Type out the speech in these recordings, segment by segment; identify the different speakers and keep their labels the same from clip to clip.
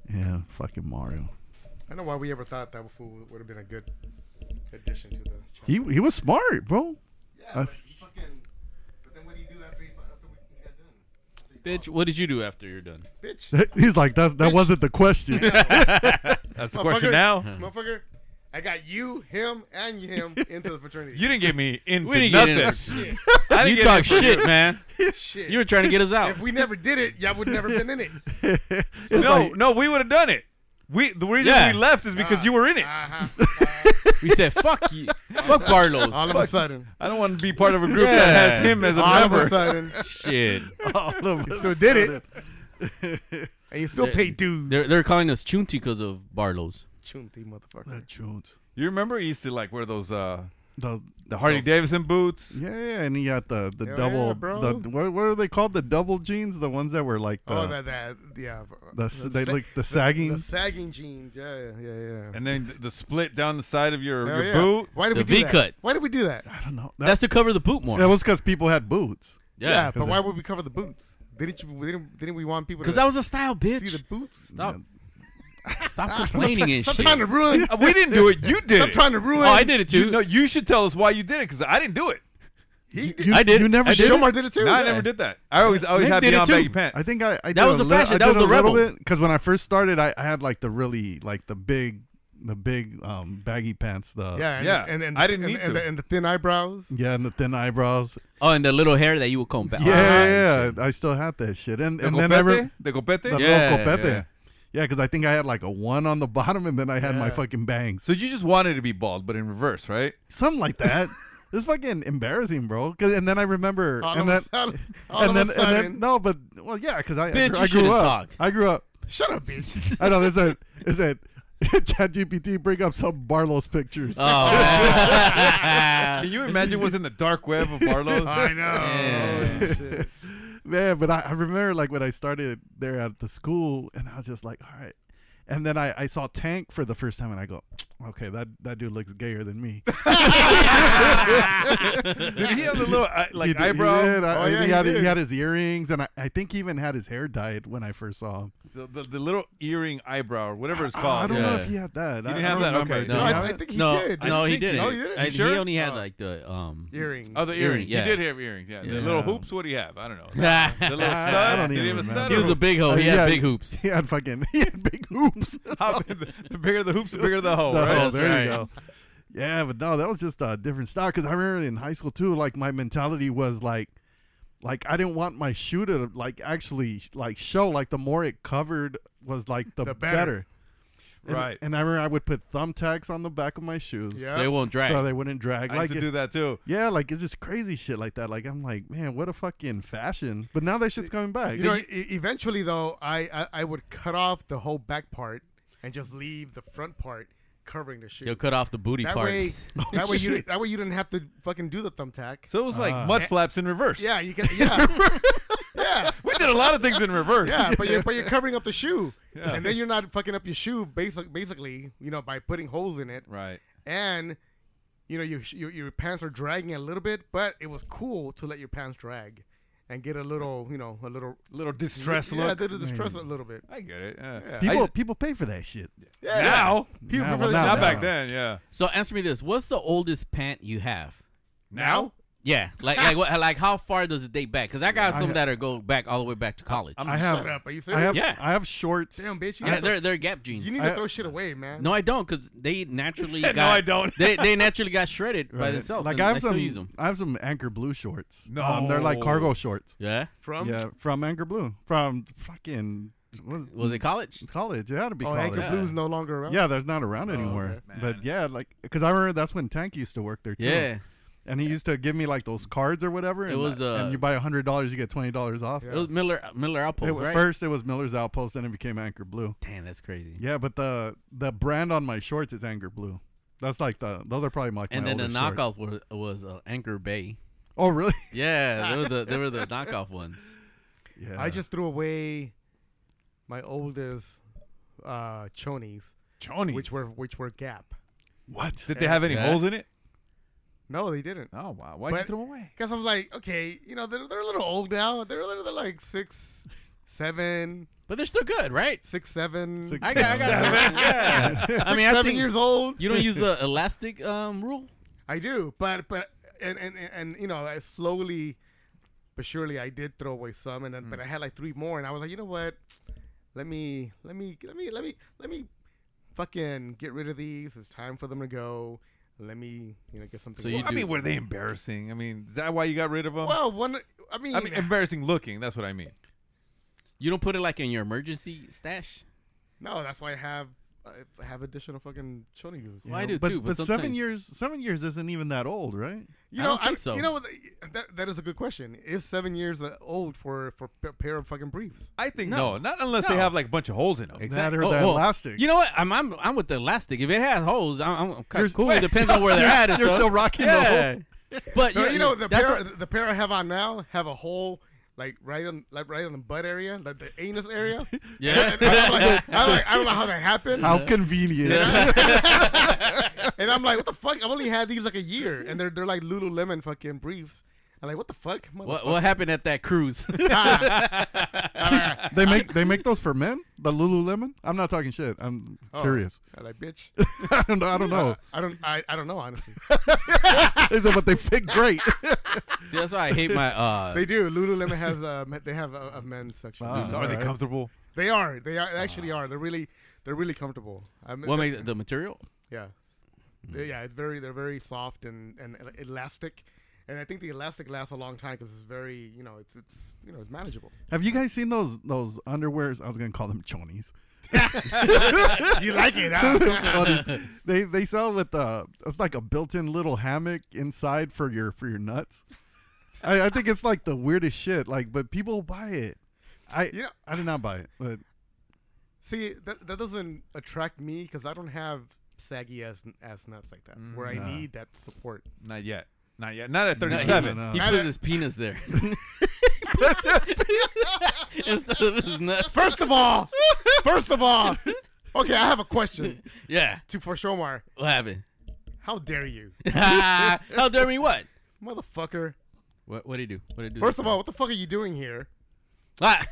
Speaker 1: Yeah, fucking Mario.
Speaker 2: I don't know why we ever thought that fool would have been a good addition to the channel.
Speaker 1: He was smart, bro.
Speaker 2: Yeah, but he fucking. But then what do you do after he got done?
Speaker 3: Bitch, what did you do after you're done?
Speaker 2: Bitch.
Speaker 1: He's like, that
Speaker 2: Bitch.
Speaker 1: wasn't the question.
Speaker 4: That's the question now.
Speaker 2: Motherfucker, I got you, him, and him into the fraternity.
Speaker 4: You didn't get me into
Speaker 3: We didn't
Speaker 4: nothing.
Speaker 3: get
Speaker 2: Shit.
Speaker 4: I didn't
Speaker 3: You
Speaker 4: get
Speaker 3: talk
Speaker 4: into
Speaker 3: shit, man.
Speaker 2: Shit.
Speaker 3: You were trying to get us out.
Speaker 2: If we never did it, y'all would never been in it.
Speaker 4: No, we would have done it. The reason
Speaker 3: Yeah.
Speaker 4: we left is because you were in it.
Speaker 3: We said, fuck you. Fuck Barlow's.
Speaker 2: All of a sudden.
Speaker 4: I don't want to be part of a group
Speaker 3: Yeah.
Speaker 4: that has him as a
Speaker 2: All of a
Speaker 4: member.
Speaker 2: sudden.
Speaker 3: Shit.
Speaker 1: All of us
Speaker 2: Still did it. And you still pay dues.
Speaker 3: They're calling us Chunti because of Barlow's.
Speaker 2: Chunti, motherfucker.
Speaker 1: That Jones.
Speaker 4: You remember he used to like wear those
Speaker 1: The
Speaker 4: Harley Davidson boots?
Speaker 1: Yeah, and he had the
Speaker 2: Yeah,
Speaker 1: double.
Speaker 2: bro.
Speaker 1: What are they called? The double jeans, the ones that were like the.
Speaker 2: Yeah.
Speaker 1: The sagging.
Speaker 2: The sagging jeans. Yeah.
Speaker 4: And then the split down the side of your
Speaker 2: Hell yeah.
Speaker 4: boot.
Speaker 2: Why did
Speaker 3: The
Speaker 2: we do that?
Speaker 3: V-cut.
Speaker 2: Why did we do that?
Speaker 1: I don't know.
Speaker 3: That's to cover the poop more.
Speaker 1: That was because people had boots.
Speaker 2: Yeah, but
Speaker 1: 'cause
Speaker 2: why would we cover the boots? Didn't we want people to
Speaker 3: Because that was a style,
Speaker 2: see the
Speaker 3: bitch.
Speaker 2: boots?
Speaker 3: Stop. Stop complaining and
Speaker 2: Stop
Speaker 3: shit.
Speaker 2: trying to ruin.
Speaker 4: We didn't do it. You did
Speaker 2: Stop
Speaker 4: it.
Speaker 2: trying to ruin.
Speaker 3: Oh, I did it too.
Speaker 4: You should tell us why you did it because I didn't do it.
Speaker 3: I did.
Speaker 1: You never
Speaker 3: I
Speaker 1: did.
Speaker 2: Shomar did it too.
Speaker 4: No, I
Speaker 3: Yeah.
Speaker 4: never did that. I always
Speaker 3: Nick
Speaker 4: had
Speaker 3: did it
Speaker 4: beyond
Speaker 3: too.
Speaker 4: baggy pants.
Speaker 1: I think I did
Speaker 3: That was
Speaker 1: a
Speaker 3: a fashion.
Speaker 1: I
Speaker 3: That
Speaker 1: did
Speaker 3: was a
Speaker 1: little
Speaker 3: rebel.
Speaker 1: bit because when I first started, I had like the really like the big baggy pants.
Speaker 2: Yeah. And
Speaker 4: I didn't need to.
Speaker 2: And the thin eyebrows.
Speaker 1: Yeah, and the thin eyebrows.
Speaker 3: Oh, and the little hair that you would comb back.
Speaker 1: Yeah, I still had that shit. And
Speaker 4: The
Speaker 1: then I
Speaker 4: copete? The copete?
Speaker 1: the
Speaker 3: Yeah,
Speaker 1: little copete.
Speaker 4: yeah.
Speaker 1: Yeah, because I think I had like a 1 on the bottom, and then I had my
Speaker 2: Yeah.
Speaker 1: fucking bangs.
Speaker 4: So you just wanted to be bald, but in reverse, right?
Speaker 1: Something like that. It's fucking embarrassing, bro. And then I remember,
Speaker 2: All
Speaker 1: and
Speaker 2: of a
Speaker 1: then,
Speaker 2: sudden.
Speaker 1: and then, no, but well, yeah, because I
Speaker 3: Bitch, you
Speaker 1: grew
Speaker 3: shouldn't
Speaker 1: up.
Speaker 3: talk.
Speaker 1: I grew up.
Speaker 2: Shut up, bitch.
Speaker 1: I know. Is it ChatGPT bring up some Barlow's pictures?
Speaker 3: Oh, man.
Speaker 4: Can you imagine what's in the dark web of Barlow's?
Speaker 2: I know.
Speaker 3: Yeah.
Speaker 2: Oh, shit.
Speaker 1: Man, but I remember like when I started there at the school, and I was just like, all right. And then I saw Tank for the first time, and I go, okay, that dude looks gayer than me.
Speaker 4: Did he have the little
Speaker 1: He did-
Speaker 4: eyebrow?
Speaker 1: He, did.
Speaker 2: Oh, yeah,
Speaker 1: he,
Speaker 2: he
Speaker 1: had,
Speaker 2: did.
Speaker 1: he had his earrings, and I think he even had his hair dyed when I first saw him.
Speaker 4: So the little earring eyebrow, or whatever it's
Speaker 1: I
Speaker 4: called.
Speaker 1: don't know
Speaker 3: Yeah.
Speaker 1: if he had that.
Speaker 4: He
Speaker 1: I
Speaker 4: didn't
Speaker 1: don't
Speaker 4: have that?
Speaker 1: remember.
Speaker 4: Okay.
Speaker 1: Did
Speaker 3: No,
Speaker 1: he
Speaker 2: I,
Speaker 1: have
Speaker 2: I
Speaker 1: it?
Speaker 2: think he
Speaker 3: no,
Speaker 2: did.
Speaker 3: no, he
Speaker 4: think he
Speaker 3: didn't.
Speaker 2: did. Oh, he did?
Speaker 3: I-
Speaker 4: You sure?
Speaker 3: He only had
Speaker 2: Oh.
Speaker 3: like the
Speaker 2: Earrings.
Speaker 4: Oh, the earring.
Speaker 3: Yeah.
Speaker 4: He did have earrings, yeah. The
Speaker 3: Yeah.
Speaker 4: little hoops, what do you have? I don't know.
Speaker 3: Yeah.
Speaker 4: The little
Speaker 1: I
Speaker 4: stud?
Speaker 1: don't
Speaker 4: Did he
Speaker 1: even
Speaker 4: have a stud?
Speaker 1: remember.
Speaker 3: He was a big hoe. He
Speaker 1: Yeah,
Speaker 3: had big hoops.
Speaker 1: He had big hoops.
Speaker 4: The bigger the hoops, the bigger the hoe,
Speaker 1: The
Speaker 4: right?
Speaker 1: hoe,
Speaker 3: That's
Speaker 1: there
Speaker 3: right.
Speaker 1: you go. Yeah, but no, that was just a different style. Because I remember in high school too, like my mentality was like I didn't want my shoe to like actually like show. Like the more it covered was like the
Speaker 2: better.
Speaker 1: better. And-
Speaker 4: Right.
Speaker 1: And I remember I would put thumbtacks on the back of my shoes.
Speaker 2: Yeah.
Speaker 3: So it won't drag.
Speaker 1: So they wouldn't drag.
Speaker 4: I
Speaker 1: Like
Speaker 4: used to do that too.
Speaker 1: yeah, like it's just crazy shit like that. Like I'm like, man, what a fucking fashion. But now that shit's coming back.
Speaker 2: You know, eventually though, I would cut off the whole back part and just leave the front part covering the shoe.
Speaker 3: He'll cut off the booty
Speaker 2: that
Speaker 3: part.
Speaker 2: way, that way you didn't have to fucking do the thumbtack.
Speaker 4: So it was like mud flaps in reverse.
Speaker 2: Yeah, you can. Yeah, yeah,
Speaker 4: We did a lot of things in reverse.
Speaker 2: yeah. But you're covering up the shoe,
Speaker 4: Yeah.
Speaker 2: and then you're not fucking up your shoe. Basically, you know, by putting holes in it,
Speaker 4: Right.
Speaker 2: and you know your pants are dragging a little bit, but it was cool to let your pants drag and get a little, you know, a little
Speaker 4: distress
Speaker 2: yeah,
Speaker 4: look.
Speaker 2: a little distress a little bit.
Speaker 4: I get it. Yeah.
Speaker 2: Yeah.
Speaker 1: People pay for that shit.
Speaker 2: Yeah,
Speaker 4: Now,
Speaker 2: people
Speaker 1: Now,
Speaker 2: prefer
Speaker 1: well,
Speaker 2: the
Speaker 1: now,
Speaker 4: not
Speaker 2: shit
Speaker 4: back then. Yeah.
Speaker 3: So answer me this: what's the oldest pant you have?
Speaker 4: Now,
Speaker 3: Yeah, like how far does it date back? Because I got some that go back all the way back to college.
Speaker 1: I have
Speaker 2: Shut up. Are you
Speaker 1: I
Speaker 2: serious?
Speaker 1: have
Speaker 3: Yeah.
Speaker 1: I have shorts.
Speaker 2: Damn, bitch. You,
Speaker 3: yeah,
Speaker 2: have to-
Speaker 3: they're Gap jeans.
Speaker 2: you need to throw shit away, man.
Speaker 3: No, I don't, because they naturally
Speaker 4: said,
Speaker 3: got.
Speaker 4: "No, I don't."
Speaker 3: They naturally got shredded by
Speaker 1: Right.
Speaker 3: themselves.
Speaker 1: Like
Speaker 3: and
Speaker 1: I have
Speaker 3: still use them.
Speaker 1: some Anchor Blue shorts.
Speaker 4: No.
Speaker 1: They're like cargo shorts.
Speaker 3: Yeah.
Speaker 2: From
Speaker 1: Yeah, from Anchor Blue. From fucking
Speaker 3: Was it college?
Speaker 1: college? It had to be
Speaker 2: oh,
Speaker 1: college.
Speaker 2: Anchor
Speaker 3: Yeah.
Speaker 2: Blue's no longer around.
Speaker 1: Yeah, there's not around
Speaker 2: Oh,
Speaker 1: anymore.
Speaker 2: okay.
Speaker 4: Man.
Speaker 1: But yeah, like because I remember that's when Tank used to work there too.
Speaker 3: Yeah.
Speaker 1: And he used to give me like those cards or whatever.
Speaker 3: It
Speaker 1: and,
Speaker 3: was,
Speaker 1: and you buy $100, you get $20 off.
Speaker 2: Yeah.
Speaker 3: It was Miller Outpost, right?
Speaker 1: First it was Miller's Outpost, then it became Anchor Blue.
Speaker 3: Damn, that's crazy.
Speaker 1: Yeah, but the brand on my shorts is Anchor Blue. That's like those are probably my
Speaker 3: And then the
Speaker 1: oldest
Speaker 3: knockoff
Speaker 1: shorts.
Speaker 3: was Anchor Bay.
Speaker 1: Oh really?
Speaker 3: Yeah, they were the knockoff ones.
Speaker 1: Yeah.
Speaker 2: I just threw away my oldest chonies,
Speaker 4: Chonies.
Speaker 2: which were Gap.
Speaker 1: what?
Speaker 4: Did they have any
Speaker 3: Yeah.
Speaker 4: holes in it?
Speaker 2: No, they didn't.
Speaker 4: Oh wow! Why'd you
Speaker 2: But-
Speaker 4: throw them away?
Speaker 2: Because I was like, okay, you know, they're a little old now. They're like 6, 7.
Speaker 3: But they're still good, right?
Speaker 2: 6'7".
Speaker 1: Six-
Speaker 3: I got some. Yeah. I mean, I
Speaker 2: 7
Speaker 3: think
Speaker 2: years old.
Speaker 3: you don't use the elastic rule.
Speaker 2: I do, but and you know, I slowly but surely I did throw away some, and then but I had like 3 more, and I was like, you know what? Let me fucking get rid of these. It's time for them to go. Let me, get something.
Speaker 3: So you
Speaker 4: I mean, were they embarrassing? I mean, is that why you got rid of them?
Speaker 2: Well, I mean,
Speaker 4: embarrassing looking. That's what I mean.
Speaker 3: You don't put it like in your emergency stash.
Speaker 2: no, that's why I have additional fucking shonen.
Speaker 3: Well, I do
Speaker 1: but,
Speaker 3: too, but
Speaker 1: but
Speaker 3: sometimes-
Speaker 1: 7 years isn't even that old, right?
Speaker 2: You
Speaker 3: I
Speaker 2: know,
Speaker 3: don't think so.
Speaker 2: You know, that is a good question. Is 7 years old for a pair of fucking briefs?
Speaker 4: I think
Speaker 3: No.
Speaker 4: no, not unless they
Speaker 3: No.
Speaker 4: have like a bunch of holes in them.
Speaker 3: Exactly.
Speaker 1: That or the elastic.
Speaker 3: You know what? I'm with the elastic. If it has holes, I'm kind
Speaker 1: You're-
Speaker 3: of cool.
Speaker 1: wait,
Speaker 3: It depends on where they're at. And
Speaker 1: You're
Speaker 3: stuff.
Speaker 1: still rocking the
Speaker 3: yeah.
Speaker 1: holes.
Speaker 3: But
Speaker 2: No, you know, the
Speaker 3: that's
Speaker 2: pair I have on now have a hole like right on the butt area, like the anus area.
Speaker 3: Yeah.
Speaker 2: And I don't know how that happened.
Speaker 1: How convenient.
Speaker 2: And I'm like, what the fuck? I've only had these like a year, and they're like Lululemon fucking briefs. I'm like, what the fuck?
Speaker 3: what happened at that cruise?
Speaker 1: They make those for men? The Lululemon? I'm not talking shit. I'm curious.
Speaker 2: I'm like, bitch.
Speaker 1: I don't know.
Speaker 2: I don't know, honestly.
Speaker 1: Is it but they fit great?
Speaker 3: See, that's why I hate my.
Speaker 2: They do. Lululemon has they have a men's section.
Speaker 1: Wow.
Speaker 4: Are they
Speaker 1: Alright.
Speaker 4: comfortable?
Speaker 2: They are. They actually are. They're really comfortable.
Speaker 3: What makes the material?
Speaker 2: Yeah. Yeah, they're very soft and elastic, and I think the elastic lasts a long time because it's very it's manageable.
Speaker 1: Have you guys seen those underwears? I was gonna call them chonies.
Speaker 2: You like it, huh?
Speaker 1: Chonies. They sell with it's like a built-in little hammock inside for your nuts. I think it's like the weirdest shit. Like, but people buy it. I did not buy it, but
Speaker 2: See, that doesn't attract me because I don't have saggy ass nuts like that where I
Speaker 1: Nah.
Speaker 2: need that support.
Speaker 4: Not yet. Not yet. Not at
Speaker 3: No,
Speaker 4: 37.
Speaker 1: no.
Speaker 3: He
Speaker 2: Not
Speaker 3: puts
Speaker 2: a-
Speaker 3: his penis there instead of his nuts.
Speaker 2: First of all, okay, I have a question
Speaker 3: Yeah.
Speaker 2: for Shomar.
Speaker 3: What happened?
Speaker 2: How dare you,
Speaker 3: How dare me? What?
Speaker 2: motherfucker?
Speaker 3: What did he do? What did he do?
Speaker 2: First of all, what the fuck are you doing here?
Speaker 3: I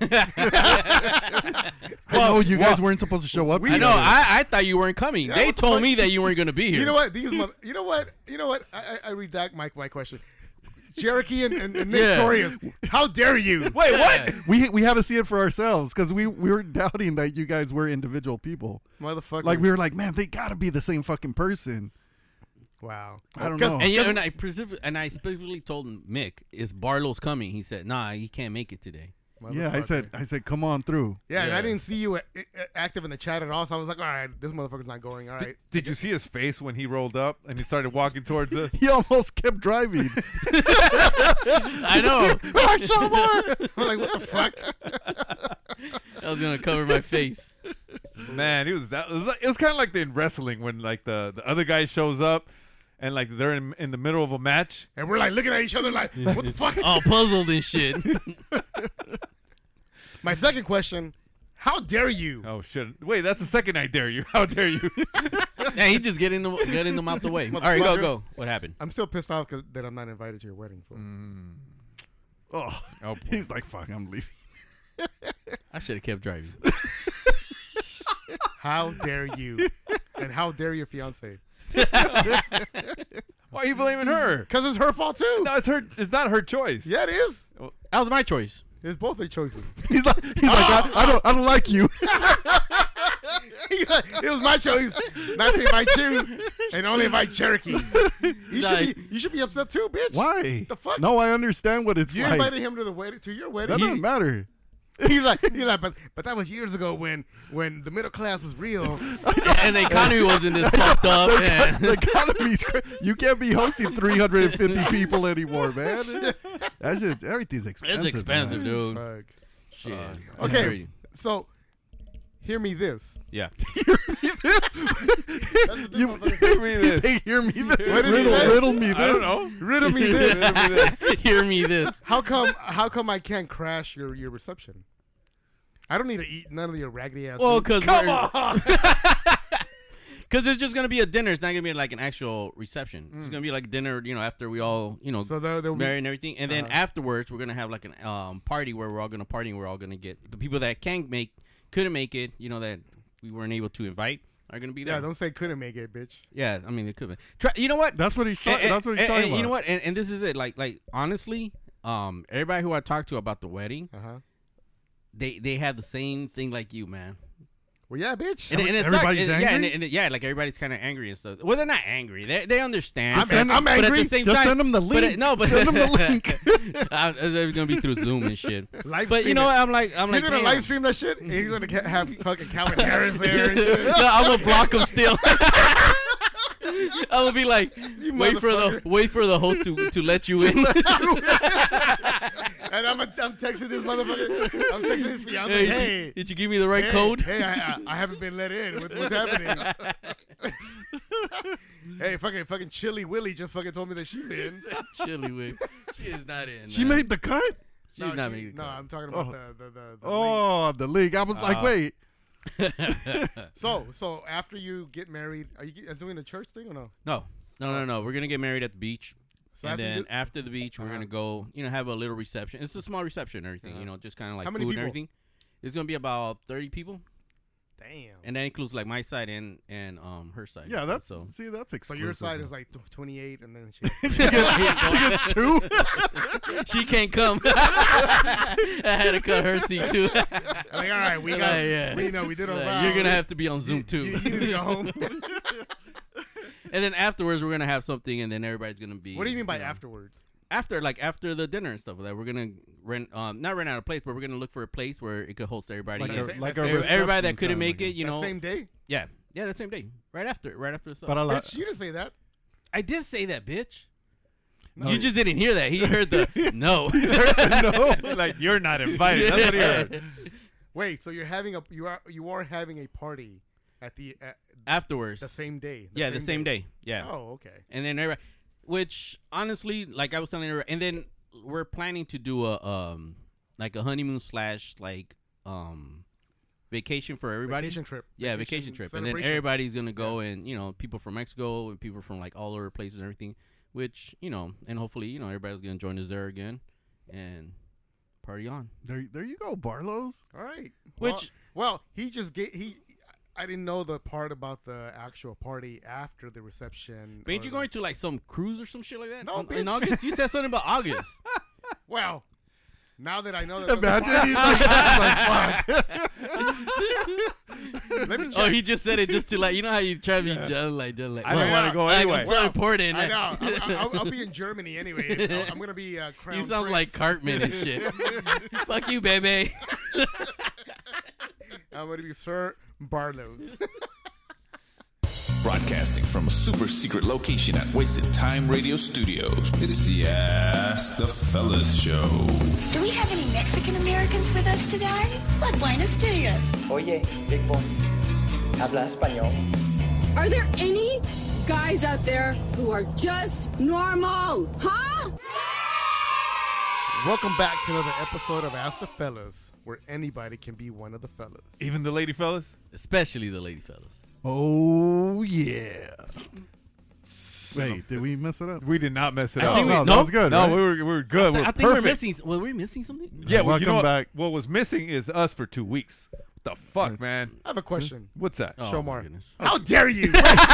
Speaker 1: I know you guys weren't supposed to show up.
Speaker 3: know.
Speaker 1: together.
Speaker 3: I thought you weren't coming.
Speaker 2: Yeah,
Speaker 3: They
Speaker 2: what the
Speaker 3: told
Speaker 2: fuck?
Speaker 3: me that you weren't going to be here.
Speaker 2: You know what? You know what? I redact my question. Cherokee and Victorious. How dare you?
Speaker 4: Wait, what?
Speaker 1: we had to see it for ourselves because we were doubting that you guys were individual people.
Speaker 2: Motherfucker.
Speaker 1: Like we were like, man, they gotta be the same fucking person.
Speaker 2: Wow.
Speaker 1: I don't
Speaker 2: 'Cause-
Speaker 1: know.
Speaker 3: And I specifically told Mick, is Barlow's coming? He said, nah, he can't make it today.
Speaker 1: Yeah, I
Speaker 2: Motherfucker.
Speaker 1: said, come on through.
Speaker 2: Yeah, and I
Speaker 3: Yeah.
Speaker 2: didn't see you active in the chat at all, so I was like, all right, this motherfucker's not going. All right.
Speaker 4: Did you see his face when he rolled up and he started walking towards us?
Speaker 1: He almost kept driving.
Speaker 3: I know.
Speaker 2: I'm like, what the fuck?
Speaker 3: I was going to cover my face.
Speaker 4: Man, it was kind of like in wrestling when like the other guy shows up and like they're in the middle of a match.
Speaker 2: And we're like looking at each other like, what the fuck?
Speaker 3: All puzzled and shit.
Speaker 2: My second question, how dare you?
Speaker 4: Oh shit! Wait, that's the second I dare you. How dare you?
Speaker 3: Yeah, he just getting them out the way. All right, go. What happened?
Speaker 2: I'm still pissed off that I'm not invited to your wedding. Fool.
Speaker 1: Oh,
Speaker 4: Oh, boy.
Speaker 1: he's like, fuck, I'm leaving.
Speaker 3: I should have kept driving.
Speaker 2: How dare you? And how dare your fiance?
Speaker 4: Why are you blaming her?
Speaker 2: Because it's her fault too.
Speaker 4: No, it's her. It's not her choice.
Speaker 2: Yeah, it is.
Speaker 3: That was my choice.
Speaker 2: It's both their choices.
Speaker 1: He's like, I don't like you.
Speaker 2: It was my choice not to invite you and only invite Cherokee. You should be upset too, bitch.
Speaker 1: Why?
Speaker 2: The fuck?
Speaker 1: No, I understand what it's
Speaker 2: You
Speaker 1: like.
Speaker 2: invited him to your
Speaker 1: That
Speaker 2: wedding.
Speaker 1: doesn't matter.
Speaker 2: He's like, but that was years ago when the middle class was real.
Speaker 3: And the economy wasn't this fucked up. And
Speaker 1: The economy's you can't be hosting 350 people anymore, man. That's just everything's expensive.
Speaker 3: it's expensive,
Speaker 1: man.
Speaker 3: dude.
Speaker 2: Fuck.
Speaker 3: Shit.
Speaker 2: Okay,
Speaker 3: Crazy.
Speaker 2: so hear me this.
Speaker 3: Yeah.
Speaker 2: That's what this
Speaker 1: You
Speaker 2: motherfucker
Speaker 4: Hear
Speaker 2: says.
Speaker 4: me
Speaker 1: He
Speaker 4: this.
Speaker 1: say, hear me this.
Speaker 2: What did he say?
Speaker 1: Riddle me this.
Speaker 4: I don't know.
Speaker 2: Riddle me this.
Speaker 3: Hear me this.
Speaker 2: How come I can't crash your reception? I don't need to eat none of your raggedy ass.
Speaker 3: Well,
Speaker 2: food.
Speaker 3: because because it's just gonna be a dinner. It's not gonna be like an actual reception. It's gonna be like dinner, after we all,
Speaker 2: so there'll be
Speaker 3: married and everything. And then afterwards, we're gonna have like an party where we're all gonna party. And we're all gonna get the people that can make couldn't make it, that we weren't able to invite, are gonna be there.
Speaker 2: Yeah, don't say couldn't make it, bitch.
Speaker 3: Yeah, I mean, it could be. You know what?
Speaker 1: That's what he's talking about.
Speaker 3: You know what? And this is it. Like honestly, everybody who I talked to about the wedding, they had the same thing like you, man.
Speaker 2: Well, yeah, bitch.
Speaker 3: And it
Speaker 1: everybody's
Speaker 3: sucks.
Speaker 1: angry?
Speaker 3: Yeah, like everybody's kind of angry and stuff. Well, they're not angry. They understand.
Speaker 2: I'm angry.
Speaker 3: But at the same
Speaker 1: Just
Speaker 3: time,
Speaker 1: send them the link.
Speaker 3: but
Speaker 1: Send them the link.
Speaker 3: It's gonna be through Zoom and shit.
Speaker 2: Live
Speaker 3: But you
Speaker 2: stream
Speaker 3: know
Speaker 2: it.
Speaker 3: what? I'm like,
Speaker 2: He's gonna
Speaker 3: damn.
Speaker 2: live stream that shit, and he's gonna have fucking Calvin Harris there and shit.
Speaker 3: No, I'm gonna block them still. I'm gonna be like,
Speaker 2: You
Speaker 3: wait for the host to let you in.
Speaker 2: And I'm texting this motherfucker. I'm texting his fiance.
Speaker 3: Hey,
Speaker 2: Hey,
Speaker 3: did you give me the right code?
Speaker 2: Hey, I haven't been let in. What's happening? Hey, fucking Chili Willie just fucking told me that she's in.
Speaker 3: Chili wig. She is not in.
Speaker 1: She made the cut.
Speaker 3: She's not making.
Speaker 2: No, I'm talking about the
Speaker 1: Oh, the league. I was like, wait.
Speaker 2: So after you get married, are you doing the church thing or no?
Speaker 3: No. We're gonna get married at the beach.
Speaker 2: So
Speaker 3: And
Speaker 2: after
Speaker 3: then
Speaker 2: you-
Speaker 3: after the beach, we're gonna go, have a little reception. It's a small reception and everything, just kind of like
Speaker 2: How
Speaker 3: food
Speaker 2: many
Speaker 3: and
Speaker 2: people?
Speaker 3: everything. It's gonna be about 30 people,
Speaker 2: Damn.
Speaker 3: and that includes like my side and her side.
Speaker 1: Yeah, that's
Speaker 3: so.
Speaker 1: that's
Speaker 2: So
Speaker 1: exclusive.
Speaker 2: your side is like 28, and then she.
Speaker 1: she gets two.
Speaker 3: She can't come. I had to cut her seat too.
Speaker 2: Like, all right, we got.
Speaker 3: yeah.
Speaker 2: We did our
Speaker 3: Like,
Speaker 2: vows.
Speaker 3: you're gonna have to be on Zoom too.
Speaker 2: You need to go home.
Speaker 3: And then afterwards, we're gonna have something, and then everybody's gonna be.
Speaker 2: What do you mean by afterwards?
Speaker 3: After the dinner and stuff like that, we're gonna not rent out a place, but we're gonna look for a place where it could host everybody.
Speaker 1: Like
Speaker 3: and
Speaker 1: a, like
Speaker 2: Everybody
Speaker 1: a
Speaker 3: everybody that
Speaker 1: reception
Speaker 3: couldn't
Speaker 1: kinda
Speaker 3: make
Speaker 1: like
Speaker 3: it, you
Speaker 2: That
Speaker 3: know.
Speaker 2: same day?
Speaker 3: Yeah, the same day, right after the stuff.
Speaker 1: But I like.
Speaker 2: Bitch, you didn't say that.
Speaker 3: I did say that, bitch.
Speaker 1: No,
Speaker 3: You just didn't hear that. He heard the no.
Speaker 1: no.
Speaker 4: Like you're not invited. That's what he heard.
Speaker 2: Wait, so you're having you are having a party at the
Speaker 3: Afterwards.
Speaker 2: same day?
Speaker 3: The same day. Yeah.
Speaker 2: Oh, okay.
Speaker 3: And then everybody, which honestly, like I was telling her, and then we're planning to do a like a honeymoon / like vacation for everybody.
Speaker 2: Vacation trip.
Speaker 3: Yeah, vacation trip. And then
Speaker 2: celebration.
Speaker 3: everybody's gonna go, and people from Mexico and people from like all over places and everything. Which and hopefully everybody's gonna join us there again, and party on.
Speaker 1: There you go, Barlow's.
Speaker 2: All right.
Speaker 3: Which-
Speaker 2: well, he just I didn't know the part about the actual party after the reception.
Speaker 3: But ain't
Speaker 2: or
Speaker 3: you
Speaker 2: the-
Speaker 3: going to like some cruise or some shit like that?
Speaker 2: No,
Speaker 3: in
Speaker 2: bitch.
Speaker 3: August? You said something about August.
Speaker 2: Well, now that I know that.
Speaker 1: Imagine he's like,
Speaker 2: Let me check.
Speaker 3: Oh, he just said it just to like, you know how you try to be just like
Speaker 4: I don't want to go
Speaker 3: like,
Speaker 4: anyway.
Speaker 3: I'm so important.
Speaker 2: I know. I'll be in Germany anyway. I'm gonna be crown.
Speaker 3: He sounds
Speaker 2: prince.
Speaker 3: like Cartman and shit. Fuck you, baby.
Speaker 2: I'm gonna be Sir Barlow's.
Speaker 5: Broadcasting from a super secret location at Wasted Time Radio Studios. It is the Ask the Fellas Show.
Speaker 6: Do we have any Mexican Americans with us today? Well, buenos dias.
Speaker 7: Oye, Big Boy, habla español.
Speaker 8: Are there any guys out there who are just normal? Huh?
Speaker 2: Welcome back to another episode of Ask the Fellas, where anybody can be one of the fellas.
Speaker 4: Even the lady fellas.
Speaker 3: Especially the lady fellas.
Speaker 1: oh yeah. Wait, did we mess it up?
Speaker 4: We did not mess it
Speaker 3: I
Speaker 4: up.
Speaker 3: think
Speaker 1: no,
Speaker 3: we-
Speaker 1: that was good.
Speaker 4: No,
Speaker 1: right?
Speaker 4: we were good. We're
Speaker 3: I think we're
Speaker 4: perfect.
Speaker 3: missing. Were we missing something?
Speaker 4: Yeah, well, you
Speaker 1: Welcome
Speaker 4: know
Speaker 1: back.
Speaker 4: What was missing is us for 2 weeks. What the fuck, man?
Speaker 2: I have a question.
Speaker 4: What's that?
Speaker 3: Oh,
Speaker 2: Shomar.
Speaker 3: my goodness.
Speaker 2: How dare you?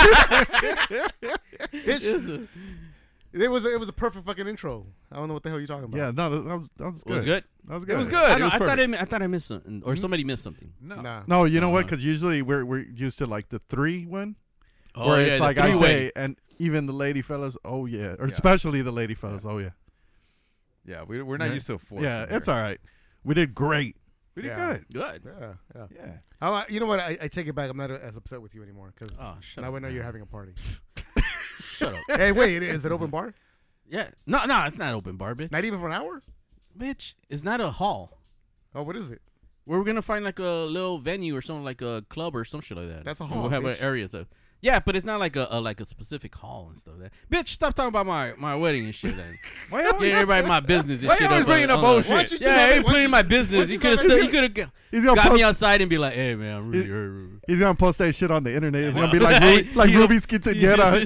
Speaker 3: It's-
Speaker 2: It was a perfect fucking intro. I don't know what the hell you're talking about.
Speaker 1: Yeah, no, that was good.
Speaker 3: It was good.
Speaker 1: That was good.
Speaker 4: was good.
Speaker 3: I,
Speaker 4: It
Speaker 3: know,
Speaker 4: was
Speaker 3: I thought
Speaker 4: perfect.
Speaker 3: I thought I missed something, or somebody missed something.
Speaker 4: No.
Speaker 2: Nah.
Speaker 1: No, you know what? Because usually we're used to like the 3 one,
Speaker 3: Oh,
Speaker 1: where
Speaker 3: yeah,
Speaker 1: it's
Speaker 3: the
Speaker 1: like I
Speaker 3: three-way.
Speaker 1: say, and even the lady fellas, oh yeah, or
Speaker 4: Yeah.
Speaker 1: especially the lady fellas, oh yeah.
Speaker 4: Yeah, we're not
Speaker 1: Yeah.
Speaker 4: used to a force.
Speaker 1: Yeah, it's all right. We did great.
Speaker 4: We did
Speaker 2: Yeah.
Speaker 4: good.
Speaker 3: Good.
Speaker 2: Yeah.
Speaker 4: Yeah.
Speaker 2: You know what? I take it back. I'm not as upset with you anymore because
Speaker 3: Oh, shut
Speaker 2: now
Speaker 3: up.
Speaker 2: I know you're having a party.
Speaker 3: Shut up.
Speaker 2: Hey, wait, is it open bar?
Speaker 3: Yeah. No, it's not open bar, bitch.
Speaker 2: Not even for an hour?
Speaker 3: Bitch, it's not a hall.
Speaker 2: Oh, what is it?
Speaker 3: We're gonna find like a little venue or something, like a club or some shit like that.
Speaker 2: That's a
Speaker 3: And
Speaker 2: hall,
Speaker 3: We'll have
Speaker 2: bitch.
Speaker 3: an area to. Yeah, but it's not like a specific hall and stuff. That bitch, stop talking about my wedding and shit. Then
Speaker 4: Why you
Speaker 3: getting everybody my business and
Speaker 4: Why you
Speaker 3: shit.
Speaker 4: always
Speaker 3: up,
Speaker 4: bringing up
Speaker 3: on
Speaker 4: bullshit?
Speaker 2: Why don't you just
Speaker 3: Yeah, I
Speaker 2: have it-
Speaker 3: ain't
Speaker 2: why
Speaker 3: putting
Speaker 2: don't
Speaker 3: my
Speaker 2: you-
Speaker 3: business.
Speaker 2: why
Speaker 3: You
Speaker 2: don't
Speaker 3: could
Speaker 2: you
Speaker 3: have
Speaker 2: just have it-
Speaker 1: He's gonna
Speaker 3: got me
Speaker 1: post.
Speaker 3: outside and be like, "Hey man, I'm really."
Speaker 1: He's gonna post that shit on the internet. It's gonna be
Speaker 3: Well,
Speaker 1: like
Speaker 3: hey,
Speaker 1: Ruby, like
Speaker 3: you know-
Speaker 1: Ruby's quinceañera.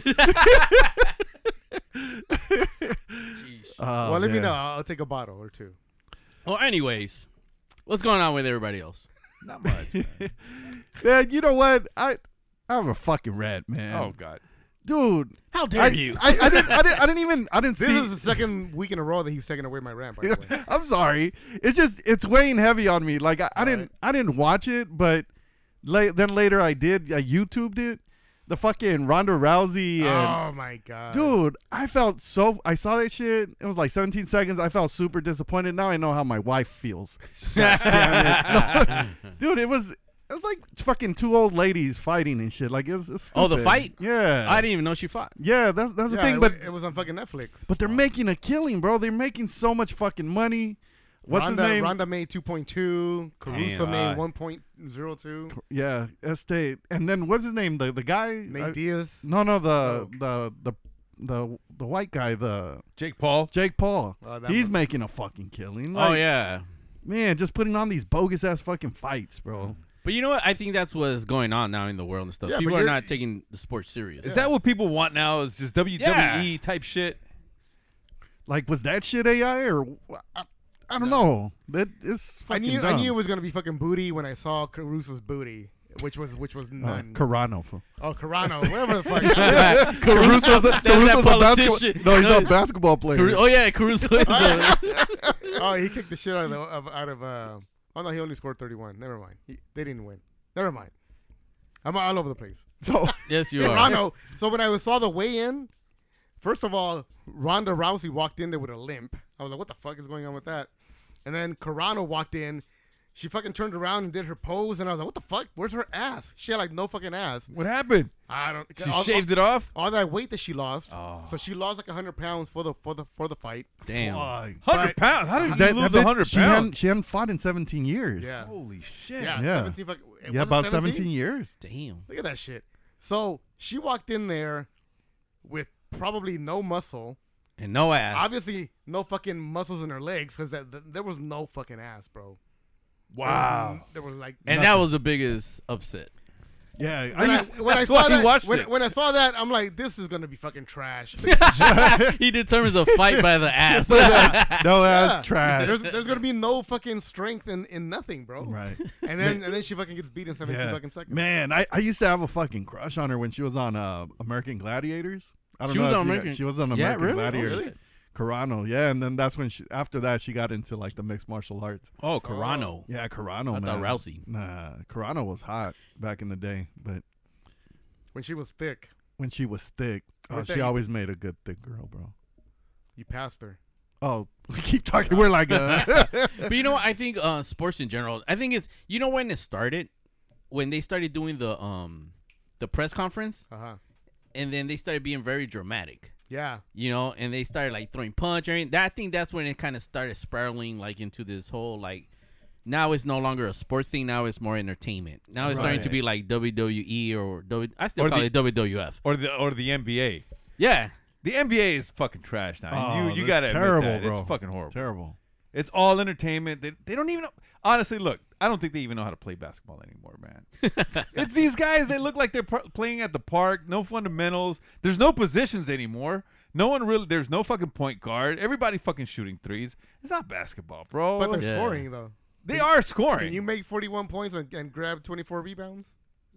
Speaker 1: Oh,
Speaker 2: Well, let me
Speaker 1: man.
Speaker 2: know. I'll take a bottle or two.
Speaker 3: Well, anyways, what's going on with everybody else?
Speaker 4: Not much. Man.
Speaker 1: Man, you know what? I have a fucking rant, man.
Speaker 4: Oh God.
Speaker 1: Dude,
Speaker 3: How dare you?
Speaker 1: I didn't
Speaker 2: This
Speaker 1: see.
Speaker 2: is the second week in a row that he's taking away my rant. By the way.
Speaker 1: I'm sorry. It's weighing heavy on me. Like I didn't watch it, but then later I did. I YouTubed it. The fucking Ronda Rousey and
Speaker 2: Oh my god,
Speaker 1: dude, I saw that shit. It was like 17 seconds. I felt super disappointed. Now I know how my wife feels. God damn it. No. Dude, it was like fucking two old ladies fighting and shit. Like it's stupid.
Speaker 3: Oh, the fight?
Speaker 1: Yeah.
Speaker 3: I didn't even know she fought.
Speaker 1: Yeah, that's the
Speaker 2: Yeah,
Speaker 1: thing. But
Speaker 2: it was on fucking Netflix.
Speaker 1: but they're making a killing, bro. They're making so much fucking money. What's his name?
Speaker 2: Ronda made 2.2. Caruso
Speaker 4: Damn.
Speaker 2: made 1.02.
Speaker 1: Yeah, Estate. And then what's his name? The guy?
Speaker 2: Nate Diaz.
Speaker 1: No, the white guy, the
Speaker 4: Jake Paul.
Speaker 1: Jake Paul.
Speaker 2: That
Speaker 1: He's
Speaker 2: one-
Speaker 1: making a fucking killing.
Speaker 3: Oh
Speaker 1: Like,
Speaker 3: yeah.
Speaker 1: man, just putting on these bogus ass fucking fights, bro.
Speaker 3: But you know what? I think that's what's going on now in the world and stuff.
Speaker 2: Yeah,
Speaker 3: People
Speaker 2: but
Speaker 3: are
Speaker 2: you're-
Speaker 3: not taking the sport serious.
Speaker 4: Is that what people want now? Is just WWE type shit?
Speaker 1: Like, was that shit AI or I don't know. That is
Speaker 2: I
Speaker 1: fucking
Speaker 2: knew
Speaker 1: dumb.
Speaker 2: it was gonna be fucking booty when I saw Caruso's booty, which was none.
Speaker 1: Carano.
Speaker 2: Oh, Carano, whatever the fuck.
Speaker 1: Caruso's a basketball.
Speaker 3: politician.
Speaker 1: No, he's not a basketball player.
Speaker 3: Oh yeah, Caruso. Is
Speaker 2: Oh, he kicked the shit out of oh no, he only scored 31. Never mind. They didn't win. Never mind. I'm all over the place.
Speaker 1: So
Speaker 3: yes, you are.
Speaker 2: Carano. So when I saw the weigh-in, first of all, Ronda Rousey walked in there with a limp. I was like, what the fuck is going on with that? And then Carano walked in. She fucking turned around and did her pose, and I was like, what the fuck? Where's her ass? She had like no fucking ass.
Speaker 4: What happened?
Speaker 2: I don't.
Speaker 4: She shaved it off.
Speaker 2: All that weight that she lost.
Speaker 4: Oh.
Speaker 2: So she lost like 100 pounds for the fight.
Speaker 3: Damn.
Speaker 1: fuck.
Speaker 4: 100 pounds. How did you
Speaker 1: That
Speaker 4: lose
Speaker 1: bitch,
Speaker 4: 100
Speaker 1: she
Speaker 4: pounds?
Speaker 1: hadn't fought in 17 years.
Speaker 2: Yeah.
Speaker 4: Holy shit.
Speaker 2: Yeah.
Speaker 1: Yeah.
Speaker 2: 17 fuck, was
Speaker 1: Yeah,
Speaker 2: it
Speaker 1: about 17 years.
Speaker 3: Damn.
Speaker 2: Look at that shit. So she walked in there with probably no muscle.
Speaker 3: And no ass.
Speaker 2: Obviously, no fucking muscles in her legs because there was no fucking ass, bro.
Speaker 4: Wow.
Speaker 2: There was like.
Speaker 3: And that was the biggest upset.
Speaker 1: Yeah,
Speaker 2: When I
Speaker 4: that's
Speaker 2: saw
Speaker 4: why he
Speaker 2: that,
Speaker 4: watched it.
Speaker 2: when I saw that, I'm like, this is gonna be fucking trash.
Speaker 3: He determines a fight by the ass.
Speaker 1: no
Speaker 2: Yeah.
Speaker 1: ass trash.
Speaker 2: There's gonna be no fucking strength in nothing, bro.
Speaker 1: Right.
Speaker 2: And then she fucking gets beat in 17 fucking seconds.
Speaker 1: Man, I used to have a fucking crush on her when she was on American Gladiators. I don't
Speaker 3: She
Speaker 1: know
Speaker 3: was
Speaker 1: if
Speaker 3: on
Speaker 1: you
Speaker 3: American-
Speaker 1: guys- She was on
Speaker 3: Yeah,
Speaker 1: American
Speaker 3: really? Oh,
Speaker 1: Gladiators.
Speaker 3: shit.
Speaker 1: Carano, yeah, and then that's when after that she got into like the mixed martial arts.
Speaker 3: Oh, Carano.
Speaker 1: Yeah, Carano.
Speaker 3: I
Speaker 1: man.
Speaker 3: thought Rousey.
Speaker 1: Nah, Carano was hot back in the day, but
Speaker 2: When she was thick,
Speaker 1: when she was thick,
Speaker 2: Right
Speaker 1: she
Speaker 2: there.
Speaker 1: always made a good thick girl, bro.
Speaker 2: you passed her.
Speaker 1: Oh, we keep talking. We're like,
Speaker 3: But you know what? I think sports in general. I think it's when it started, when they started doing the press conference, and then they started being very dramatic.
Speaker 2: Yeah.
Speaker 3: And they started like throwing punch. I think that's when it kind of started spiraling like into this whole like. Now it's no longer a sport thing. Now it's more entertainment. Now it's starting to be like WWE or I still call it WWF
Speaker 4: Or the NBA.
Speaker 3: Yeah.
Speaker 4: The NBA is fucking trash now.
Speaker 1: Oh,
Speaker 4: you
Speaker 1: that's
Speaker 4: gotta admit
Speaker 1: terrible,
Speaker 4: that.
Speaker 1: bro.
Speaker 4: It's fucking horrible.
Speaker 1: terrible.
Speaker 4: It's all entertainment. They don't even know. Honestly, look, I don't think they even know how to play basketball anymore, man. It's these guys. They look like they're playing at the park. No fundamentals. There's no positions anymore. No one really. There's no fucking point guard. Everybody fucking shooting threes. It's not basketball, bro.
Speaker 2: But they're
Speaker 3: Yeah.
Speaker 2: scoring though.
Speaker 4: They are scoring.
Speaker 2: Can you make 41 points and grab 24 rebounds?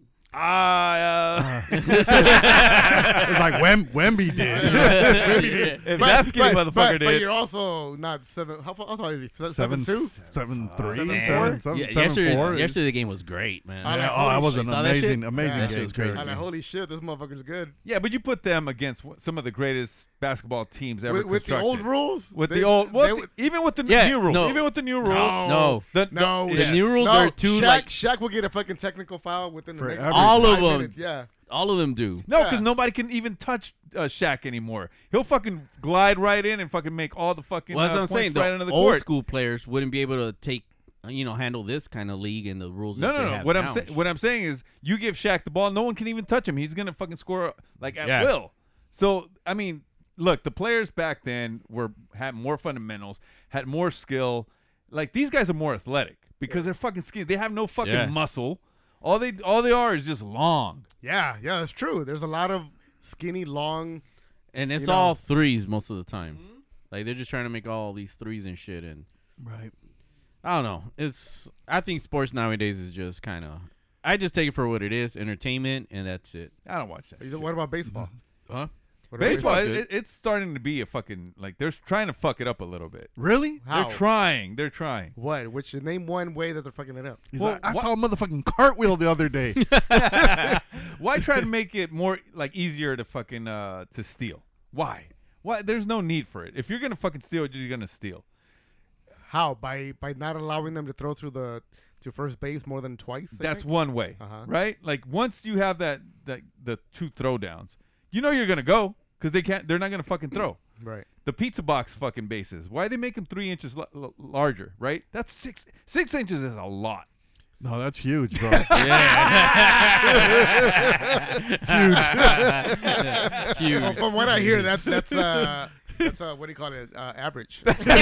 Speaker 1: It's like Wemby did.
Speaker 4: If that skinny motherfucker
Speaker 2: but
Speaker 4: did.
Speaker 2: you're also not seven. How tall is he?
Speaker 1: 7'2", 7'3", 7'4".
Speaker 3: Yesterday the game was great, man.
Speaker 2: I
Speaker 1: Yeah,
Speaker 2: like,
Speaker 1: oh, that
Speaker 2: holy
Speaker 1: was
Speaker 2: shit.
Speaker 1: an
Speaker 3: Saw that
Speaker 1: amazing,
Speaker 3: shit?
Speaker 1: amazing
Speaker 2: Yeah, that
Speaker 1: game.
Speaker 3: shit was crazy.
Speaker 2: I'm like, holy shit, this motherfucker's good.
Speaker 4: Yeah, but you put them against some of the greatest basketball teams ever
Speaker 2: With the
Speaker 4: constructed.
Speaker 2: old rules?
Speaker 4: With
Speaker 2: They-
Speaker 4: the old,
Speaker 2: they-
Speaker 4: even with the
Speaker 3: Yeah,
Speaker 4: new rules,
Speaker 3: no.
Speaker 4: even with the new rules,
Speaker 3: No.
Speaker 2: No,
Speaker 3: The new rules
Speaker 2: no,
Speaker 3: are too, like-
Speaker 2: Shaq will get a fucking technical foul within the
Speaker 1: For
Speaker 2: next
Speaker 1: every-
Speaker 3: All of
Speaker 2: 5
Speaker 3: them.
Speaker 2: minutes, yeah.
Speaker 3: All of them do.
Speaker 4: No, because
Speaker 2: Yeah.
Speaker 4: nobody can even touch Shaq anymore. He'll fucking glide right in and fucking make all the fucking
Speaker 3: Well, that's what I'm
Speaker 4: points
Speaker 3: saying.
Speaker 4: right
Speaker 3: The
Speaker 4: under the
Speaker 3: old
Speaker 4: court.
Speaker 3: school players wouldn't be able to take, handle this kind of league and the rules. that they
Speaker 4: No.
Speaker 3: have
Speaker 4: What
Speaker 3: now.
Speaker 4: I'm saying is, you give Shaq the ball, no one can even touch him. He's gonna fucking score like at
Speaker 3: Yeah.
Speaker 4: will. So I mean, look, the players back then had more fundamentals, had more skill. Like these guys are more athletic because they're fucking skinny. They have no fucking
Speaker 3: Yeah.
Speaker 4: muscle. All they are is just long.
Speaker 2: Yeah, that's true. There's a lot of skinny, long.
Speaker 3: And it's
Speaker 2: You know.
Speaker 3: all threes most of the time. Like they're just trying to make all these threes and shit. And
Speaker 1: Right.
Speaker 3: I don't know. I think sports nowadays is just kind of. I just take it for what it is, entertainment, and that's it.
Speaker 4: I don't watch that.
Speaker 2: What about baseball?
Speaker 3: Huh?
Speaker 2: What about
Speaker 4: Baseball,
Speaker 3: good.
Speaker 4: it's starting to be a fucking like they're trying to fuck it up a little bit.
Speaker 1: Really?
Speaker 2: How?
Speaker 4: They're trying. They're trying.
Speaker 2: What? Which name one way that they're fucking it up?
Speaker 1: He's
Speaker 4: Well,
Speaker 1: like, I
Speaker 4: what-
Speaker 1: saw a motherfucking cartwheel the other day.
Speaker 4: Why try to make it more like easier to fucking to steal? Why? Why? There's no need for it. If you're gonna fucking steal, you're gonna steal.
Speaker 2: How? By not allowing them to throw through to first base more than twice? I
Speaker 4: That's
Speaker 2: think?
Speaker 4: one way,
Speaker 2: Uh-huh.
Speaker 4: right? Like once you have that the 2 throwdowns, you know you're gonna go because they're not gonna fucking throw.
Speaker 2: Right.
Speaker 4: The pizza box fucking bases. Why they make them 3 inches larger? Right? That's 6 inches is a lot.
Speaker 1: No, that's huge, bro.
Speaker 3: Huge. Huge.
Speaker 2: Well, from what I hear, that's what do you call it? Average.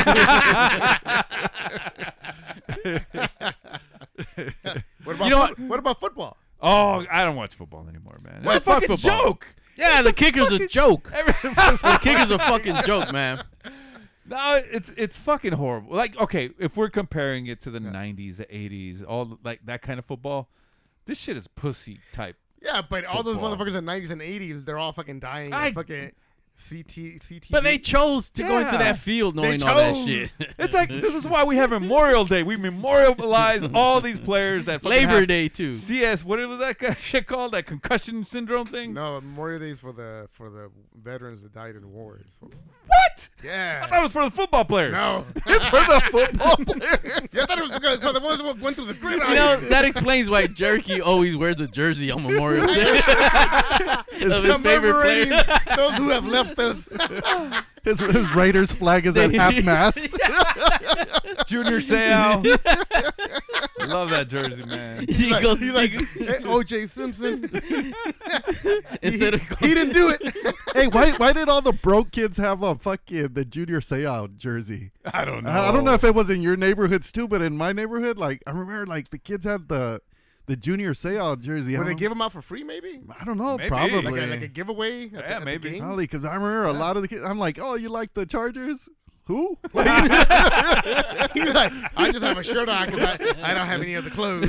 Speaker 2: What about
Speaker 3: You know what?
Speaker 2: what about football?
Speaker 4: Oh, I don't watch football anymore, man.
Speaker 3: What?
Speaker 4: It's a
Speaker 3: Fuck
Speaker 4: fucking
Speaker 3: football.
Speaker 4: joke.
Speaker 3: Yeah, the kicker's a joke. The kicker's a fucking joke, man.
Speaker 4: No, it's fucking horrible. Like, okay, if we're comparing it to the 90s, the 80s, all like that kind of football, this shit is pussy type.
Speaker 2: Yeah, but all those
Speaker 4: Football.
Speaker 2: motherfuckers in the 90s and 80s, they're all fucking dying.
Speaker 4: I-
Speaker 2: Fucking CT.
Speaker 3: But they chose to go into
Speaker 4: Yeah.
Speaker 3: that field knowing
Speaker 2: They
Speaker 3: all that
Speaker 2: chose.
Speaker 3: shit.
Speaker 4: It's like this is why we have Memorial Day. We memorialize all these players that fucking
Speaker 3: Labor
Speaker 4: have
Speaker 3: Day too.
Speaker 4: CS. What was that shit called? That concussion syndrome thing?
Speaker 2: No, Memorial Day is for the veterans that died in wars.
Speaker 4: What?
Speaker 2: Yeah.
Speaker 4: I thought it was for the football players.
Speaker 2: No.
Speaker 1: It's for the football players.
Speaker 2: See, I thought it was for the ones that went through the gridiron.
Speaker 3: You know, that explains why Jerky always wears a jersey on Memorial Day. Of his favorite
Speaker 2: Commemorating
Speaker 3: player.
Speaker 2: those who have left us.
Speaker 1: His Raiders flag is at half mast.
Speaker 4: Junior Seau. Love that jersey, man.
Speaker 3: He
Speaker 2: Like,
Speaker 3: goes,
Speaker 2: he's like, hey, O.J. Simpson.
Speaker 3: instead of
Speaker 2: He didn't do it.
Speaker 1: Hey, why did all the broke kids have a fucking the Junior Seau jersey?
Speaker 4: I don't know.
Speaker 1: I don't know if it was in your neighborhoods too, but in my neighborhood, like I remember, like the kids had the Junior Seau jersey.
Speaker 2: Would they give them out for free, maybe?
Speaker 1: I don't know,
Speaker 4: Maybe.
Speaker 1: probably.
Speaker 2: Like a giveaway?
Speaker 4: Yeah, maybe.
Speaker 1: Probably because I remember a lot of the kids. I'm like, oh, you like the Chargers? Who?
Speaker 2: He's like, I just have a shirt on because I don't have any other clothes.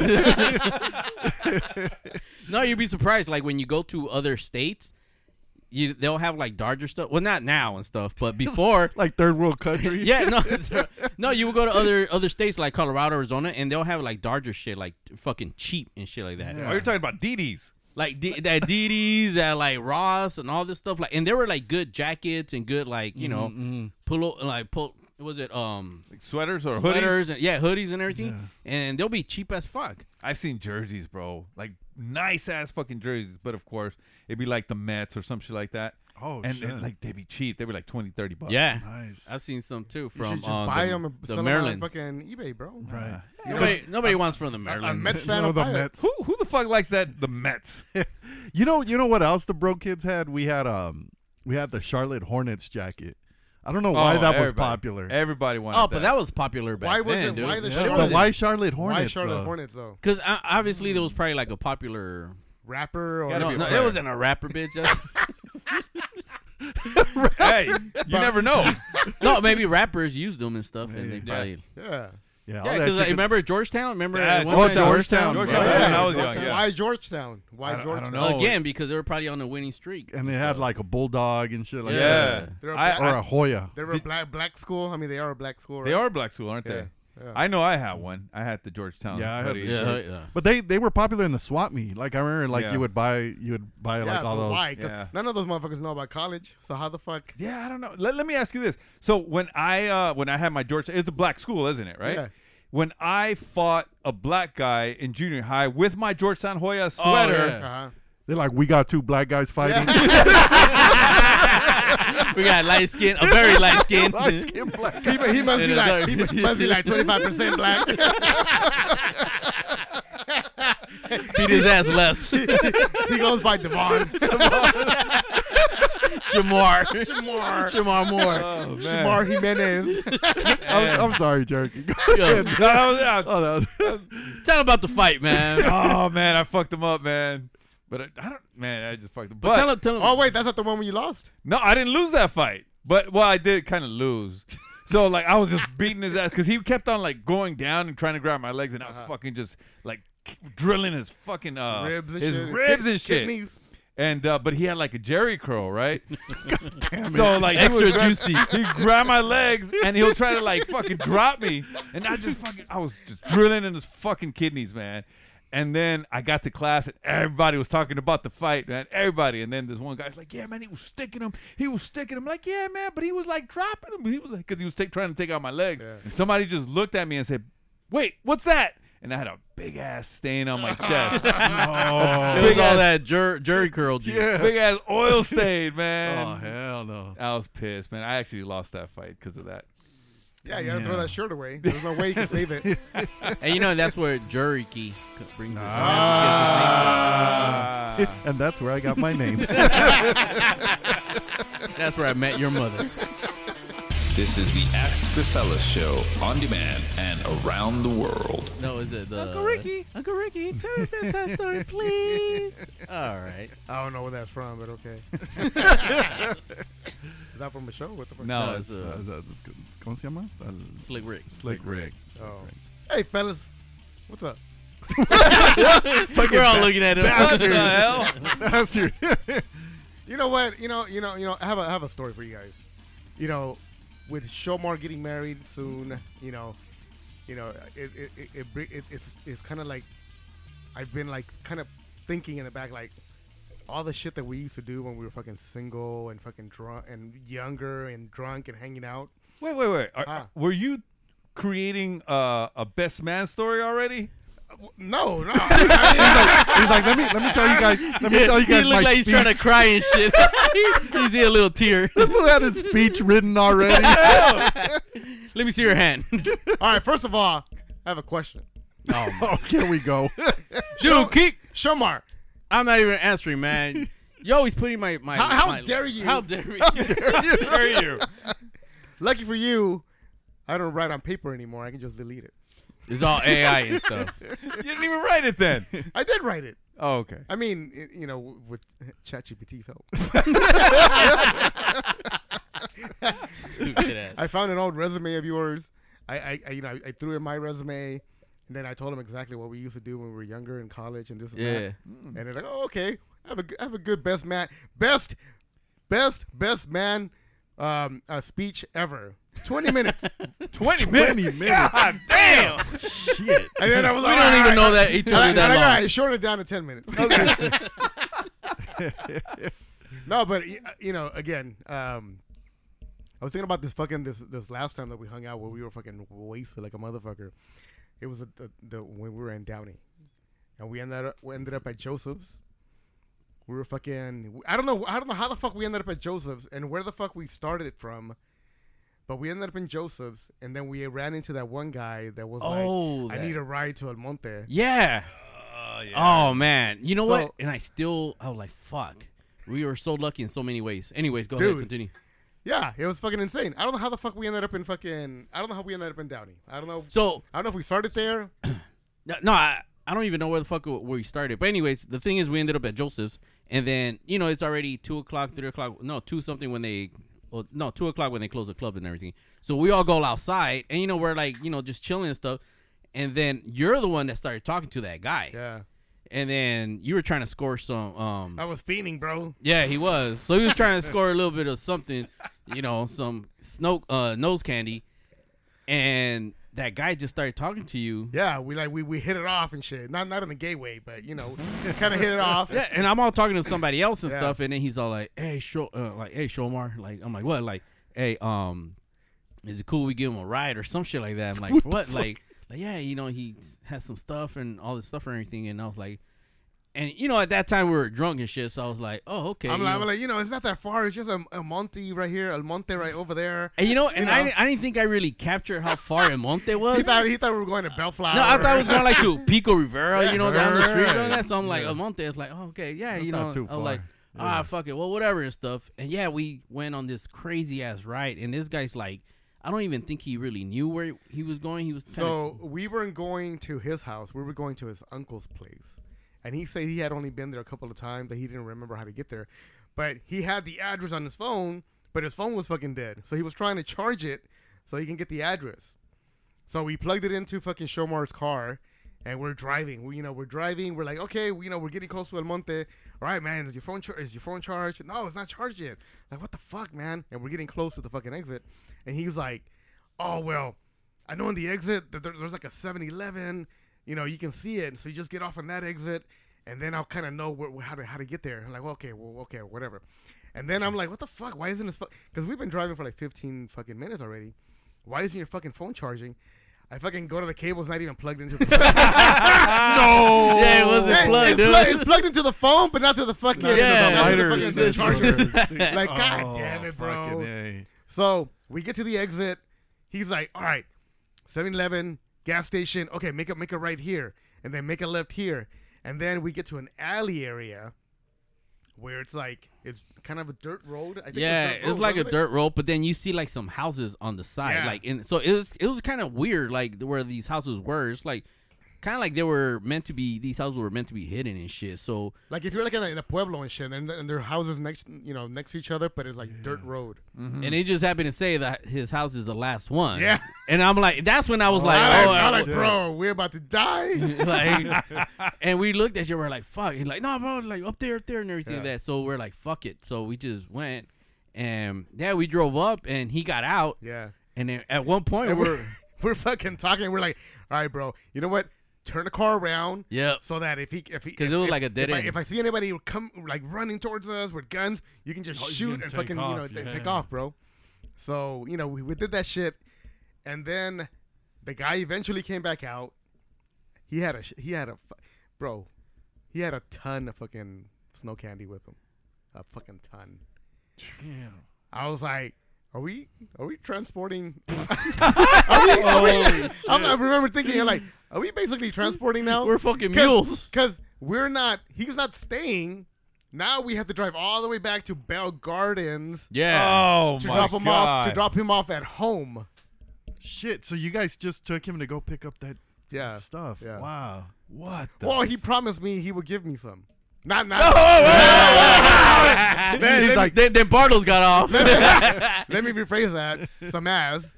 Speaker 3: No, you'd be surprised. Like when you go to other states, they'll have like Dodger stuff. Well, not now and stuff, but before.
Speaker 1: Like third world country?
Speaker 3: Yeah, no. You will go to other states like Colorado, Arizona, and they'll have like Dodger shit, like fucking cheap and shit like that.
Speaker 4: Oh, you're talking about DDs.
Speaker 3: Like the Adidas, like Ross, and all this stuff. Like, and there were like good jackets and good like was it
Speaker 4: Like sweaters or hoodies?
Speaker 3: sweaters and hoodies and everything, and they'll be cheap as fuck.
Speaker 4: I've seen jerseys, bro. Like nice ass fucking jerseys, but of course it'd be like the Mets or some shit like that.
Speaker 1: Oh,
Speaker 4: and
Speaker 1: shit.
Speaker 4: like they'd be cheap. They'd be like $20-$30.
Speaker 3: Yeah,
Speaker 1: Nice.
Speaker 3: I've seen some too
Speaker 2: You
Speaker 3: from
Speaker 2: should just buy them and
Speaker 3: the
Speaker 2: sell them on
Speaker 3: Maryland.
Speaker 2: fucking eBay, bro.
Speaker 1: Right.
Speaker 3: Nobody wants from the
Speaker 2: A
Speaker 3: Maryland.
Speaker 2: Mets fan
Speaker 1: No,
Speaker 2: will
Speaker 1: the
Speaker 2: buy it.
Speaker 1: Mets.
Speaker 4: Who the fuck likes that? The Mets.
Speaker 1: You know what else the broke kids had? We had the Charlotte Hornets jacket. I don't know why that was
Speaker 4: everybody.
Speaker 1: popular.
Speaker 4: Everybody wanted
Speaker 3: Oh, but that was popular back
Speaker 2: Why was
Speaker 3: then,
Speaker 2: it?
Speaker 3: dude.
Speaker 2: Why the
Speaker 1: Yeah,
Speaker 2: Charlotte?
Speaker 1: but why Charlotte
Speaker 2: Why
Speaker 1: Hornets?
Speaker 2: Charlotte
Speaker 1: though?
Speaker 2: Hornets though?
Speaker 3: Because obviously there was probably like a popular.
Speaker 2: Rapper or
Speaker 4: Gotta
Speaker 3: No,
Speaker 4: be a
Speaker 3: no,
Speaker 4: rapper.
Speaker 3: it wasn't a rapper, bitch.
Speaker 4: Hey, you never know.
Speaker 3: No, maybe rappers used them and stuff, and they probably.
Speaker 2: yeah.
Speaker 1: Yeah, all
Speaker 3: Yeah,
Speaker 1: that
Speaker 3: because
Speaker 1: shit
Speaker 3: remember Georgetown? Remember?
Speaker 4: Yeah,
Speaker 3: at one
Speaker 1: Oh,
Speaker 3: time-
Speaker 1: Georgetown.
Speaker 4: Georgetown.
Speaker 1: Right.
Speaker 4: Yeah, when I was
Speaker 2: Georgetown.
Speaker 4: young, yeah.
Speaker 2: Why Georgetown? Why
Speaker 4: I don't
Speaker 2: Georgetown?
Speaker 4: know.
Speaker 3: Again, because they were probably on a winning streak.
Speaker 1: and they had like a bulldog and shit like
Speaker 3: Yeah.
Speaker 1: that,
Speaker 2: They're a
Speaker 4: I-
Speaker 2: black,
Speaker 1: or a Hoya.
Speaker 2: they were a black school. I mean, they are a black school. Right?
Speaker 4: They are a black school, aren't
Speaker 2: Yeah.
Speaker 4: they?
Speaker 2: Yeah.
Speaker 4: I know I had one. I had the Georgetown.
Speaker 1: Yeah, I had
Speaker 4: hoodie.
Speaker 1: the
Speaker 3: Yeah,
Speaker 1: shirt.
Speaker 3: yeah.
Speaker 1: But they were popular in the swap meet. Like I remember, like
Speaker 4: Yeah.
Speaker 1: you would buy
Speaker 2: Yeah,
Speaker 1: like all
Speaker 2: but
Speaker 1: those.
Speaker 2: why? 'Cause
Speaker 4: Yeah.
Speaker 2: none of those motherfuckers know about college. So how the fuck?
Speaker 4: Yeah, I don't know. Let me ask you this. So when I had my Georgetown, it's a black school, isn't it? Right.
Speaker 2: Yeah.
Speaker 4: When I fought a black guy in junior high with my Georgetown Hoya
Speaker 3: Oh,
Speaker 4: sweater,
Speaker 3: yeah.
Speaker 1: They're like, we got two black guys fighting.
Speaker 3: We got light skin, a very light skin.
Speaker 1: Light-skinned black
Speaker 2: He must be
Speaker 3: And
Speaker 2: like
Speaker 3: it's
Speaker 2: he must be like 25% black.
Speaker 3: Beat his ass less.
Speaker 2: He goes by Devon.
Speaker 3: Shamar.
Speaker 2: Shamar.
Speaker 3: Shamar Moore.
Speaker 4: oh man,
Speaker 2: Shamar Jimenez.
Speaker 1: I'm sorry, Jerky. Go
Speaker 3: Yo,
Speaker 1: ahead.
Speaker 4: No, that was-
Speaker 1: Oh, that was-
Speaker 3: tell him about the fight, man.
Speaker 4: oh man, I fucked him up, man. But I don't, man, I just fucked him.
Speaker 3: But tell him.
Speaker 2: Oh wait, that's not the one where you lost.
Speaker 4: No, I didn't lose that fight. But I did kind of lose. So like I was just beating his ass because he kept on like going down and trying to grab my legs, and I was fucking just like drilling his fucking
Speaker 2: Ribs and
Speaker 4: his
Speaker 2: shit.
Speaker 4: ribs and shit.
Speaker 2: Kidneys.
Speaker 4: And but he had like a Jerry curl, right? So like
Speaker 3: Extra
Speaker 4: he would
Speaker 3: juicy.
Speaker 4: He'd grab my legs and he'll try to like fucking drop me, and I was just drilling in his fucking kidneys, man. And then I got to class and everybody was talking about the fight, man. Everybody. And then this one guy's like, "Yeah, man, he was sticking him. He was sticking him." Like, "Yeah, man, but he was like dropping him. He was like, because he was trying to take out my legs."
Speaker 2: Yeah.
Speaker 4: And somebody just looked at me and said, "Wait, what's that?" And I had a big ass stain on my chest.
Speaker 3: It was all that Jerry curl juice.
Speaker 1: Yeah.
Speaker 4: Big ass oil stain, man.
Speaker 1: Oh hell no.
Speaker 4: I was pissed, man. I actually lost that fight because of that.
Speaker 2: Yeah, you gotta throw
Speaker 1: Yeah.
Speaker 2: that shirt away. There's no way you can save it.
Speaker 3: And you know that's where jerky brings it.
Speaker 1: And that's where I got my name.
Speaker 3: That's where I met your mother.
Speaker 5: This is the Ask the Fellas show on demand and around the world.
Speaker 3: No, is it the Uncle Ricky? Uncle Ricky, tell me about that story, please. All right.
Speaker 2: I don't know where that's from, but okay. Is that from a show? What the fuck?
Speaker 4: No,
Speaker 3: No,
Speaker 4: it's,
Speaker 3: it's
Speaker 1: ¿Cómo se llama?
Speaker 3: Slick Rick.
Speaker 1: Slick Rick.
Speaker 2: Oh. Hey, fellas. What's up?
Speaker 3: We're all looking at him.
Speaker 4: what the hell?
Speaker 1: Bastard.
Speaker 2: You know what? You know. I have a story for you guys. You know, with Shomar getting married soon, it's kind of like I've been like kind of thinking in the back like all the shit that we used to do when we were fucking single and fucking drunk and younger and drunk and hanging out.
Speaker 4: Wait. Were you creating a best man story already?
Speaker 2: No.
Speaker 1: He's like, let me tell you guys. Let me tell you
Speaker 3: He
Speaker 1: guys
Speaker 3: looked
Speaker 1: my
Speaker 3: like he's
Speaker 1: speech.
Speaker 3: trying to cry and shit. He's in a little tear.
Speaker 1: This fool had his speech written already.
Speaker 3: Let me see your hand.
Speaker 2: All right. First of all, I have a question.
Speaker 1: Oh, here we go.
Speaker 3: Dude, keep.
Speaker 2: Shomar,
Speaker 3: I'm not even answering, man. You always putting my.
Speaker 2: How dare you?
Speaker 3: How dare you?
Speaker 4: Dare you?
Speaker 2: lucky for you, I don't write on paper anymore. I can just delete it.
Speaker 3: It's all AI and stuff.
Speaker 4: You didn't even write it then.
Speaker 2: I did write it.
Speaker 4: Oh, okay.
Speaker 2: I mean, with ChatGPT's help.
Speaker 3: Stupid ass.
Speaker 2: I found an old resume of yours. I threw in my resume, and then I told them exactly what we used to do when we were younger in college and this and
Speaker 3: Yeah.
Speaker 2: that. And they're like, "Oh, okay. I have a good best man speech ever. 20 minutes.
Speaker 4: 20
Speaker 1: minutes.
Speaker 4: God damn.
Speaker 1: Shit.
Speaker 2: And then I was
Speaker 3: We
Speaker 2: like,
Speaker 3: don't
Speaker 2: "All
Speaker 3: even
Speaker 2: right."
Speaker 3: know that each other
Speaker 2: And
Speaker 3: that
Speaker 2: I
Speaker 3: long.
Speaker 2: shortened it down to 10 minutes. No, but again, I was thinking about this last time that we hung out where we were fucking wasted like a motherfucker. It was when we were in Downey, and we ended up at Joseph's. We were fucking. I don't know how the fuck we ended up at Joseph's and where the fuck we started from, but we ended up in Joseph's, and then we ran into that one guy that was like, "I need a ride to El Monte."
Speaker 3: Yeah.
Speaker 1: Yeah.
Speaker 3: Oh man. You know
Speaker 2: So-
Speaker 3: what? And I was like, fuck. We were so lucky in so many ways. Anyways, go ahead,
Speaker 2: Dude.
Speaker 3: continue.
Speaker 2: Yeah, it was fucking insane. I don't know how the fuck we ended up in Downey. I don't know if we started there.
Speaker 3: No, I don't even know where the fuck where we started. But anyways, the thing is, we ended up at Joseph's, and then it's already 2:00, 3:00. No, 2 something when they. Well, no, 2:00 when they close the club and everything. So we all go outside, and we're like, just chilling and stuff. And then you're the one that started talking to that guy.
Speaker 2: Yeah,
Speaker 3: And then you were trying to score some.
Speaker 2: I was fiending, bro.
Speaker 3: Yeah, he was. So he was trying to score a little bit of something, some nose candy, and that guy just started talking to you.
Speaker 2: Yeah, we hit it off and shit. Not in a gay way, but kind of hit it off.
Speaker 3: Yeah, and I'm all talking to somebody else and
Speaker 2: Yeah.
Speaker 3: stuff, and then he's all like, "Hey, Shomar," like I'm like, "What?" Like, "Hey, is it cool we give him a ride or some shit like that?" I'm like, "For what?" Like, yeah, he has some stuff and all this stuff and everything, and I was like, and at that time we were drunk and shit, so I was like, "Oh, okay."
Speaker 2: I'm like, it's not that far. It's just El Monte right here, El Monte right over there.
Speaker 3: And I didn't think I really captured how far El Monte was.
Speaker 2: He thought we were going to Bellflower.
Speaker 3: No, I thought it was going like to Pico Rivera,
Speaker 2: Yeah,
Speaker 3: down the street
Speaker 1: right.
Speaker 3: and that. So I'm like, El Monte. It's like, oh, okay, yeah,
Speaker 1: That's
Speaker 3: I
Speaker 1: not too
Speaker 3: was
Speaker 1: far.
Speaker 3: like,
Speaker 1: Yeah.
Speaker 3: fuck it, well, whatever and stuff. And yeah, we went on this crazy ass ride, and this guy's like, I don't even think he really knew where he was going. He was
Speaker 2: So we weren't going to his house. We were going to his uncle's place. And he said he had only been there a couple of times, that he didn't remember how to get there. But he had the address on his phone, but his phone was fucking dead. So he was trying to charge it so he can get the address. So we plugged it into fucking Shomar's car, and we're driving. We're driving. We're like, okay, we're getting close to El Monte. All right, man, is your phone charged? No, it's not charged yet. Like, what the fuck, man? And we're getting close to the fucking exit, and he's like, oh well, I know in the exit that there's like a 7-Eleven. You can see it, so you just get off on that exit, and then I'll kind of know how to get there. I'm like, well, okay, whatever. And then I'm like, what the fuck? Why isn't this? Because we've been driving for like 15 fucking minutes already. Why isn't your fucking phone charging? I fucking go to the cables, not even plugged into the phone.
Speaker 1: No.
Speaker 3: Yeah, it wasn't plugged.
Speaker 2: It's plugged into the phone, but not to the fucking
Speaker 1: Not to the
Speaker 2: the charger.
Speaker 1: lighters.
Speaker 2: Like, god damn it, bro.
Speaker 1: Fucking A.
Speaker 2: So we get to the exit. He's like, all right, 7-Eleven, gas station. Okay, make a right here, and then make a left here. And then we get to an alley area where it's kind of a dirt road. I think
Speaker 3: it's like a dirt road, but then you see like some houses on the side,
Speaker 2: Yeah.
Speaker 3: so it was kind of weird, like where these houses were. It's like kind of like these houses were meant to be hidden and shit. So
Speaker 2: like if you're like in a pueblo and shit, and there are houses next to each other, but it's like dirt road.
Speaker 3: and it just happened to say that his house is the last one.
Speaker 2: Yeah.
Speaker 3: And I'm like, that's when I was
Speaker 2: I'm like,
Speaker 1: shit.
Speaker 2: bro, we're about to die.
Speaker 3: like, and we looked at you, we're like, fuck. He's like, no, bro, like up there and everything like that. So we're like, fuck it. So we just went, and we drove up, and he got out.
Speaker 2: Yeah.
Speaker 3: And then at one point,
Speaker 2: And
Speaker 3: we're
Speaker 2: we're fucking talking. We're like, all right, bro. You know what? Turn the car around.
Speaker 3: Yep.
Speaker 2: So that if
Speaker 3: because it was like a dead end.
Speaker 2: if I see anybody come like running towards us with guns, you can just shoot
Speaker 1: can
Speaker 2: and
Speaker 1: take
Speaker 2: fucking
Speaker 1: off,
Speaker 2: take
Speaker 1: yeah.
Speaker 2: off, bro. So we did that shit, and then the guy eventually came back out. He had a ton of fucking snow candy with him, a fucking ton.
Speaker 1: Damn.
Speaker 2: I was like, Are we transporting?
Speaker 1: Holy shit.
Speaker 2: I remember thinking, like, are we basically transporting now?
Speaker 3: We're fucking mules.
Speaker 2: Because we're not. He's not staying. Now we have to drive all the way back to Bell Gardens.
Speaker 3: Yeah.
Speaker 4: Oh
Speaker 2: to
Speaker 4: my
Speaker 2: drop him
Speaker 4: God.
Speaker 2: off. To drop him off at home.
Speaker 1: Shit. So you guys just took him to go pick up that
Speaker 2: Yeah.
Speaker 1: stuff.
Speaker 2: Yeah.
Speaker 1: Wow.
Speaker 4: What the?
Speaker 2: Well, he promised me he would give me some. Not.
Speaker 1: He's like,
Speaker 3: then Bartles got off.
Speaker 2: Let me rephrase that. Some ass.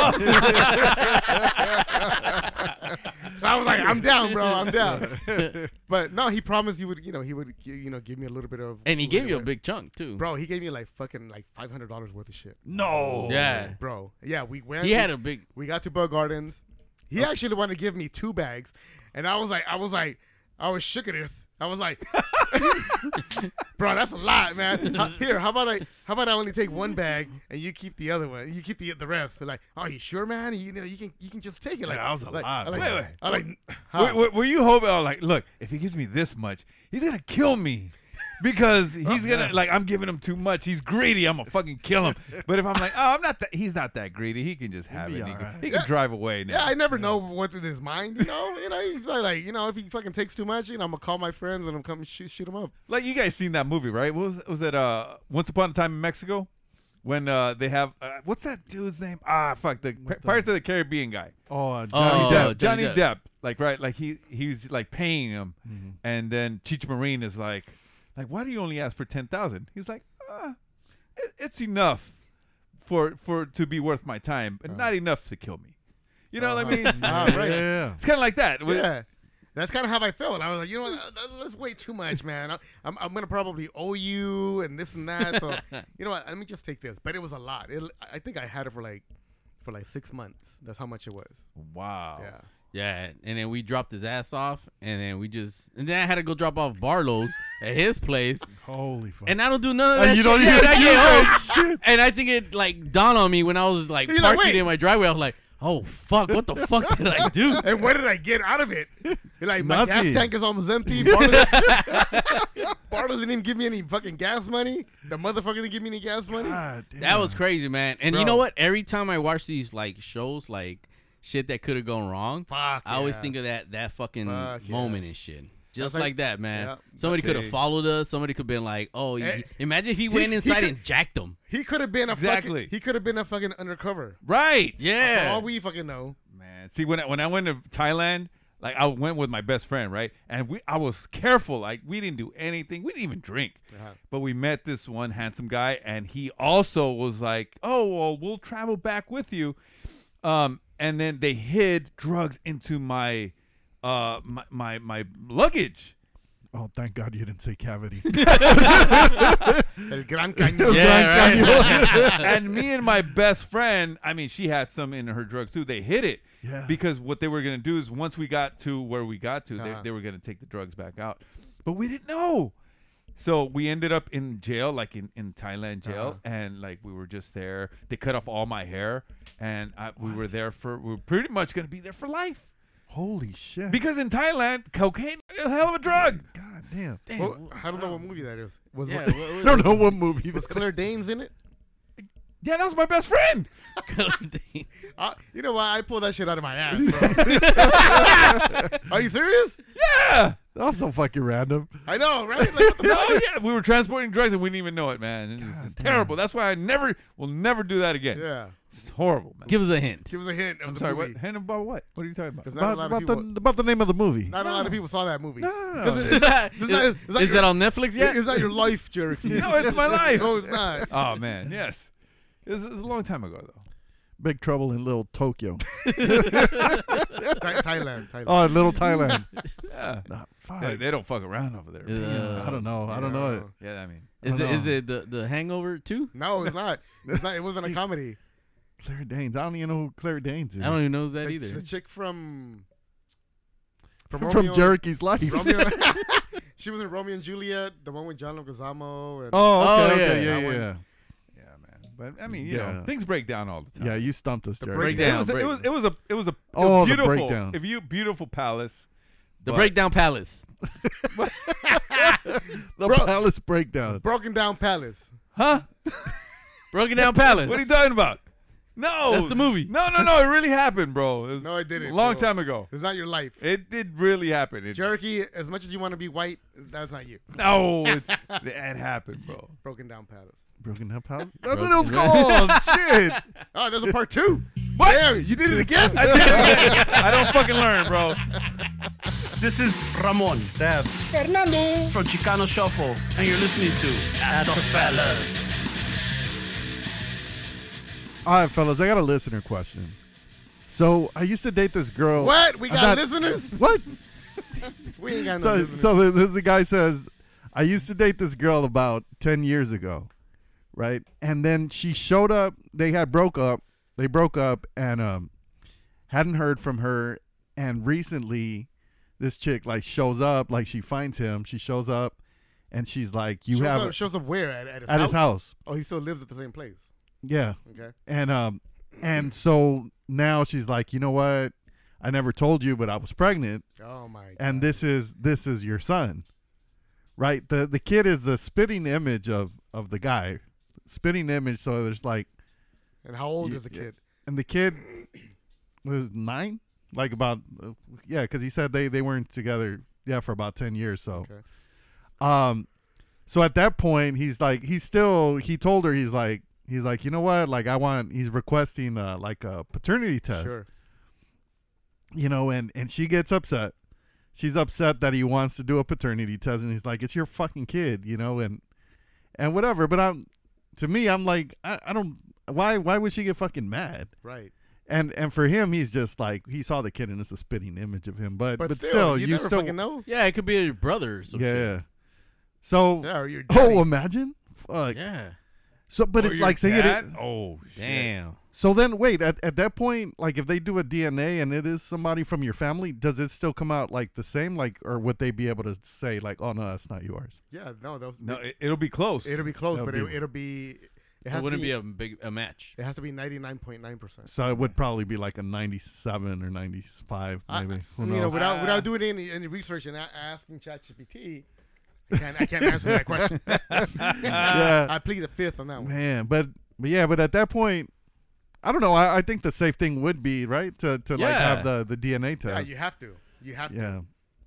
Speaker 2: So I was like, I'm down, bro. I'm down. But no, he promised he would, give me a little bit of.
Speaker 3: And he gave you a
Speaker 2: bit.
Speaker 3: big chunk too.
Speaker 2: Bro, he gave me like $500 worth of shit.
Speaker 1: no.
Speaker 3: Yeah.
Speaker 2: Bro, yeah, we went.
Speaker 3: He had a big.
Speaker 2: We got to Bell Gardens. He actually wanted to give me 2 bags, and I was shook at it. I was like, bro, that's a lot, man. How about I only take 1 bag and you keep the other one. You keep the rest. They're like, oh, you sure, man? You can just take it. Like,
Speaker 1: that was a lot.
Speaker 4: Wait.
Speaker 2: I'm like, huh?
Speaker 4: Were you hoping? Like, look, if he gives me this much, he's gonna kill me. Because he's gonna I'm giving him too much. He's greedy. I'm gonna fucking kill him. But if I'm like, oh, I'm not that. He's not that greedy. He can just have it. He can drive away now.
Speaker 2: Yeah, I never know what's in his mind. He's like, if he fucking takes too much, I'm gonna call my friends and I'm coming shoot him up.
Speaker 4: Like you guys seen that movie, right? What was it? Once Upon a Time in Mexico, when they have what's that dude's name? Fuck, the Pirates of the Caribbean guy.
Speaker 1: Oh,
Speaker 3: Oh,
Speaker 1: Johnny Depp.
Speaker 3: Johnny
Speaker 4: Johnny Depp. Like right, like he's like paying him, and then Cheech Marin is like, why do you only ask for 10,000? He's like, it's enough for to be worth my time, but not enough to kill me. You know what I mean?
Speaker 2: Right.
Speaker 1: Yeah.
Speaker 4: It's kind of like that.
Speaker 2: Yeah. That's kind of how I felt. I was like, you know what? That's way too much, man. I'm gonna probably owe you and this and that. So you know what? Let me just take this. But it was a lot. I think I had it for like 6 months. That's how much it was.
Speaker 4: Wow.
Speaker 2: Yeah.
Speaker 3: Yeah, and then we dropped his ass off, and then I had to go drop off Barlow's at his place,
Speaker 1: Holy fuck.
Speaker 3: and I don't do none of that.
Speaker 1: you
Speaker 3: shit.
Speaker 1: don't
Speaker 3: Yeah,
Speaker 1: even
Speaker 3: I
Speaker 1: do
Speaker 3: get
Speaker 1: that
Speaker 3: home,
Speaker 1: shit.
Speaker 3: and I think it like dawned on me when I was like
Speaker 2: You're like,
Speaker 3: parking
Speaker 2: wait.
Speaker 3: in my driveway. I was like, oh fuck, what the fuck did I do?
Speaker 2: And what did I get out of it? You're like, my gas
Speaker 1: Nothing.
Speaker 2: tank is almost empty. Bartles didn't even give me any fucking gas money. The motherfucker didn't give me any gas money.
Speaker 1: God damn.
Speaker 3: That was crazy, man. And you
Speaker 2: Bro.
Speaker 3: know what? Every time I watch these like shows, like shit that could have gone wrong,
Speaker 2: Fuck.
Speaker 3: I always
Speaker 2: yeah.
Speaker 3: think of that fucking
Speaker 2: Fuck yeah.
Speaker 3: moment and shit. Just
Speaker 2: That's
Speaker 3: like that, man.
Speaker 2: yeah.
Speaker 3: Somebody could have
Speaker 4: See.
Speaker 3: followed us. Somebody could have been like, "Oh, imagine if he went
Speaker 2: he
Speaker 3: inside
Speaker 2: could-
Speaker 3: and jacked them."
Speaker 2: He could have been a
Speaker 4: Exactly.
Speaker 2: He could have been a fucking undercover.
Speaker 4: Right.
Speaker 2: For
Speaker 3: Yeah.
Speaker 2: all we fucking know.
Speaker 4: Man, see when I went to Thailand, Like I went with my best friend, right? And I was careful. Like we didn't do anything. We didn't even drink. But we met this one handsome guy, and he also was like, "Oh, well, we'll travel back with you." And then they hid drugs into my my luggage.
Speaker 1: Oh, thank God you didn't say cavity.
Speaker 2: El Gran Cañón.
Speaker 3: Yeah, right.
Speaker 4: And me and my best friend, I mean, she had some in her drugs too. They hid it.
Speaker 1: Yeah.
Speaker 4: Because what they were going to do is once we got to where we got to,
Speaker 2: Uh-huh.
Speaker 4: they were going to take the drugs back out. But we didn't know. So we ended up in jail, like in Thailand jail. And like we were just there. They cut off all my hair. And we were pretty much going to be there for life.
Speaker 1: Holy shit.
Speaker 4: Because in Thailand, cocaine is a hell of a drug.
Speaker 1: God damn.
Speaker 2: Well, I don't know what movie that is. Was
Speaker 3: Yeah,
Speaker 1: I don't know what movie
Speaker 2: was
Speaker 1: this
Speaker 2: Claire Danes in it?
Speaker 4: Yeah, that was my best friend.
Speaker 2: You know what? I pulled that shit out of my ass, bro. Are you serious?
Speaker 4: Yeah.
Speaker 1: That was so fucking random.
Speaker 2: I know, right? Like, what the fuck?
Speaker 4: Oh yeah, we were transporting drugs and we didn't even know it, man. It was just terrible. That's why will never do that again.
Speaker 2: Yeah.
Speaker 4: It's horrible, man.
Speaker 3: Give us a hint.
Speaker 2: Give us a hint of
Speaker 4: I'm
Speaker 2: the
Speaker 4: sorry.
Speaker 2: movie.
Speaker 4: What? Hint about what? What are you talking about?
Speaker 2: Because not a lot of people.
Speaker 1: About the name of the movie.
Speaker 2: Not a lot of people saw that movie.
Speaker 4: No.
Speaker 2: Is that
Speaker 3: that on Netflix yet?
Speaker 2: It's not your life, Jerky.
Speaker 4: No, it's my life.
Speaker 2: No, it's not.
Speaker 4: Oh man, yes. It was a long time ago though.
Speaker 1: Big Trouble in Little Tokyo.
Speaker 2: Thailand.
Speaker 1: Oh, Little Thailand.
Speaker 4: Yeah.
Speaker 1: Nah, fuck.
Speaker 4: They don't fuck around over there.
Speaker 3: Yeah.
Speaker 1: I don't know. I don't know it.
Speaker 4: Yeah, I mean.
Speaker 3: Is
Speaker 1: I
Speaker 3: it
Speaker 1: don't
Speaker 3: the Hangover too?
Speaker 2: No, it's not. It's not. It wasn't a comedy.
Speaker 1: Claire Danes. I don't even know who Claire Danes is.
Speaker 3: I don't even know that
Speaker 2: The
Speaker 3: either.
Speaker 2: chick from
Speaker 1: From
Speaker 2: Romeo-
Speaker 1: Jerky's Life.
Speaker 2: Romeo. She was in Romeo and Juliet, the one with John Leguizamo. And
Speaker 1: Oh, okay,
Speaker 3: Oh,
Speaker 1: okay,
Speaker 2: yeah.
Speaker 1: yeah,
Speaker 2: That one.
Speaker 1: yeah.
Speaker 4: Yeah, man. But I mean, you know,
Speaker 1: Yeah.
Speaker 4: things break down all the time.
Speaker 1: Yeah, you stumped us, Jerky.
Speaker 3: breakdown.
Speaker 4: It was a
Speaker 1: Oh, the
Speaker 4: beautiful,
Speaker 1: breakdown.
Speaker 4: beautiful palace.
Speaker 3: The
Speaker 4: But-
Speaker 3: Breakdown Palace.
Speaker 1: The
Speaker 2: Bro-
Speaker 1: Palace Breakdown.
Speaker 2: Broken Down Palace.
Speaker 4: Huh?
Speaker 3: Broken Down Palace.
Speaker 4: What are you talking about? No,
Speaker 3: That's the movie.
Speaker 4: No, it really happened, bro.
Speaker 2: No, it didn't,
Speaker 4: A long
Speaker 2: bro.
Speaker 4: time ago.
Speaker 2: It's not your life.
Speaker 4: It did really happen.
Speaker 2: Jerky, as much as you want to be white, that's not you.
Speaker 4: No, it happened, bro.
Speaker 2: Broken Down Palace.
Speaker 1: Broken Down Palace? That's what it was called. Shit.
Speaker 2: Oh, there's a part 2. What? There, you did it again?
Speaker 4: I don't fucking learn, bro.
Speaker 9: This is Ramon
Speaker 10: Stab.
Speaker 9: Fernando from Chicano Shuffle, and you're listening to At the Fellas.
Speaker 1: All right, fellas, I got a listener question. So I used to date this girl.
Speaker 2: What? We
Speaker 1: I'm
Speaker 2: got
Speaker 1: not-
Speaker 2: listeners?
Speaker 1: What?
Speaker 2: We ain't got no
Speaker 1: So,
Speaker 2: listeners.
Speaker 1: so this a guy says, I used to date this girl about 10 years ago, right? And then she showed up. They broke up, and hadn't heard from her. And recently, this chick like shows up, like she finds him. She shows up, and she's like, "You have
Speaker 2: shows up where at his
Speaker 1: at
Speaker 2: house?
Speaker 1: his house."
Speaker 2: Oh, he still lives at the same place.
Speaker 1: Yeah.
Speaker 2: Okay.
Speaker 1: And so now she's like, you know what? I never told you, but I was pregnant.
Speaker 2: Oh my God.
Speaker 1: And this is your son, right? The kid is the spitting image of the guy, spitting image. So there's like,
Speaker 2: And how old is the kid?
Speaker 1: and the kid was 9, like about yeah, because he said they weren't together for about 10 years. So,
Speaker 2: Okay.
Speaker 1: so at that point he told her he's like you know what, like he's requesting like a paternity test.
Speaker 2: Sure.
Speaker 1: You know, and she gets upset. She's upset that he wants to do a paternity test, and he's like, it's your fucking kid, you know, and whatever. But I'm like, I don't, why would she get fucking mad?
Speaker 2: Right.
Speaker 1: And for him, he's just like, he saw the kid and it's a spitting image of him. But still,
Speaker 2: you never fucking know.
Speaker 3: Yeah, it could be your brother or some
Speaker 1: Yeah.
Speaker 3: shit.
Speaker 1: So,
Speaker 2: Yeah, or your daddy.
Speaker 1: imagine. Fuck.
Speaker 3: Yeah.
Speaker 1: So, but
Speaker 4: Or
Speaker 1: it
Speaker 4: your
Speaker 1: like say
Speaker 4: dad?
Speaker 1: it.
Speaker 4: Oh shit.
Speaker 3: Damn.
Speaker 1: So then, wait. At that point, like if they do a DNA and it is somebody from your family, does it still come out like the same? Like, or would they be able to say like, "Oh no, that's not yours"?
Speaker 2: Yeah, no,
Speaker 4: No, it'll be close.
Speaker 2: it'll be close,
Speaker 1: That'll
Speaker 2: but
Speaker 1: be-
Speaker 2: it'll be. It
Speaker 3: It
Speaker 2: has
Speaker 3: wouldn't
Speaker 2: to
Speaker 3: be a match.
Speaker 2: It has to be 99.9%.
Speaker 1: So it would probably be like a 97 or 95, maybe. Who
Speaker 2: You know,
Speaker 1: knows?
Speaker 2: without doing any research and asking ChatGPT, I can't answer that question.
Speaker 1: Yeah.
Speaker 2: I plead the fifth on that one.
Speaker 1: Man, but at that point, I don't know. I think the safe thing would be right to like
Speaker 3: Yeah.
Speaker 1: have the DNA test.
Speaker 2: Yeah, you have to. You have to.
Speaker 1: Yeah.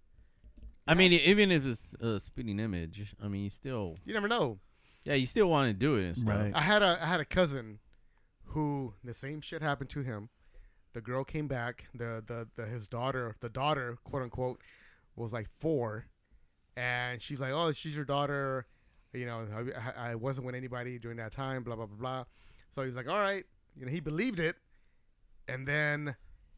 Speaker 3: I mean, even if it's a spitting image, I mean, you still,
Speaker 2: You never know.
Speaker 3: yeah, you still want to do it and stuff.
Speaker 1: Right.
Speaker 2: I had a cousin who the same shit happened to him. the girl came back. His daughter, the daughter, quote unquote, was like 4, and she's like, "Oh, she's your daughter." You know, I wasn't with anybody during that time. Blah blah blah blah. So he's like, "All right," you know, he believed it, and then,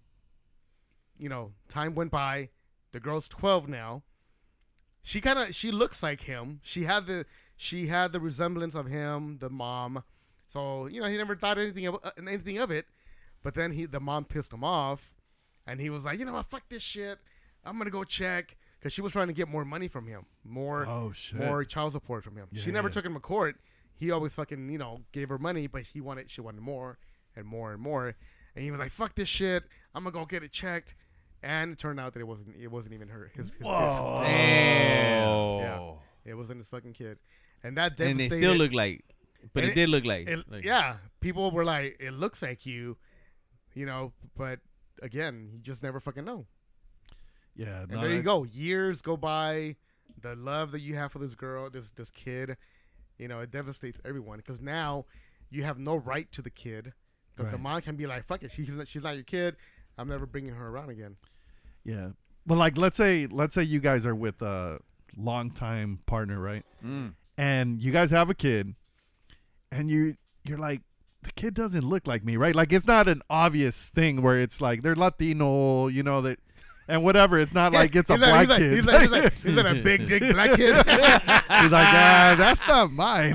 Speaker 2: you know, time went by. The girl's 12 now. She looks like him. She had the resemblance of him, the mom. So, you know, he never thought anything of it. But then the mom pissed him off, and he was like, "You know what, fuck this shit. I'm gonna go check," because she was trying to get more money from him, more child support from him. She never took him to court. He always fucking, you know, gave her money, but she wanted more and more and more. And he was like, "Fuck this shit. I'm gonna go get it checked." And it turned out that it wasn't even her. His
Speaker 4: Whoa.
Speaker 3: Damn.
Speaker 2: Yeah, it wasn't his fucking kid. And that
Speaker 3: And
Speaker 2: devastated.
Speaker 3: they still look like, but it did look like.
Speaker 2: Yeah, people were like, "It looks like you," you know. But again, you just never fucking know.
Speaker 1: Yeah,
Speaker 2: And there you go. Years go by. The love that you have for this girl, this kid, you know, it devastates everyone because now you have no right to the kid because the mom can be like, "Fuck it, she's not your kid. I'm never bringing her around again."
Speaker 1: Yeah, but like let's say you guys are with a longtime partner, right? And you guys have a kid, and you're like, the kid doesn't look like me, right? Like it's not an obvious thing where it's like they're Latino, you know, that and whatever. It's not like it's a black kid.
Speaker 2: He's like a big dick black kid.
Speaker 1: He's like, that's not mine.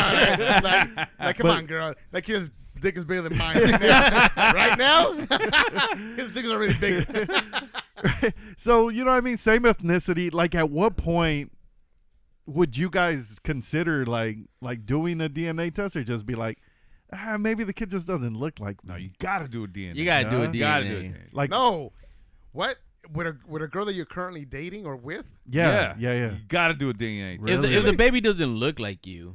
Speaker 2: Like, come on, girl. That kid's dick is bigger than mine right now. His dick is already big.
Speaker 1: Right. So, you know what I mean? Same ethnicity. Like, at what point would you guys consider like doing a DNA test, or just be like, maybe the kid just doesn't look like me?
Speaker 4: No, you gotta do a DNA.
Speaker 3: You gotta do a DNA.
Speaker 4: Gotta do a DNA.
Speaker 1: Like,
Speaker 2: no, what with a girl that you're currently dating or with?
Speaker 1: Yeah.
Speaker 4: You gotta do a DNA.
Speaker 1: Really?
Speaker 3: If the baby doesn't look like you,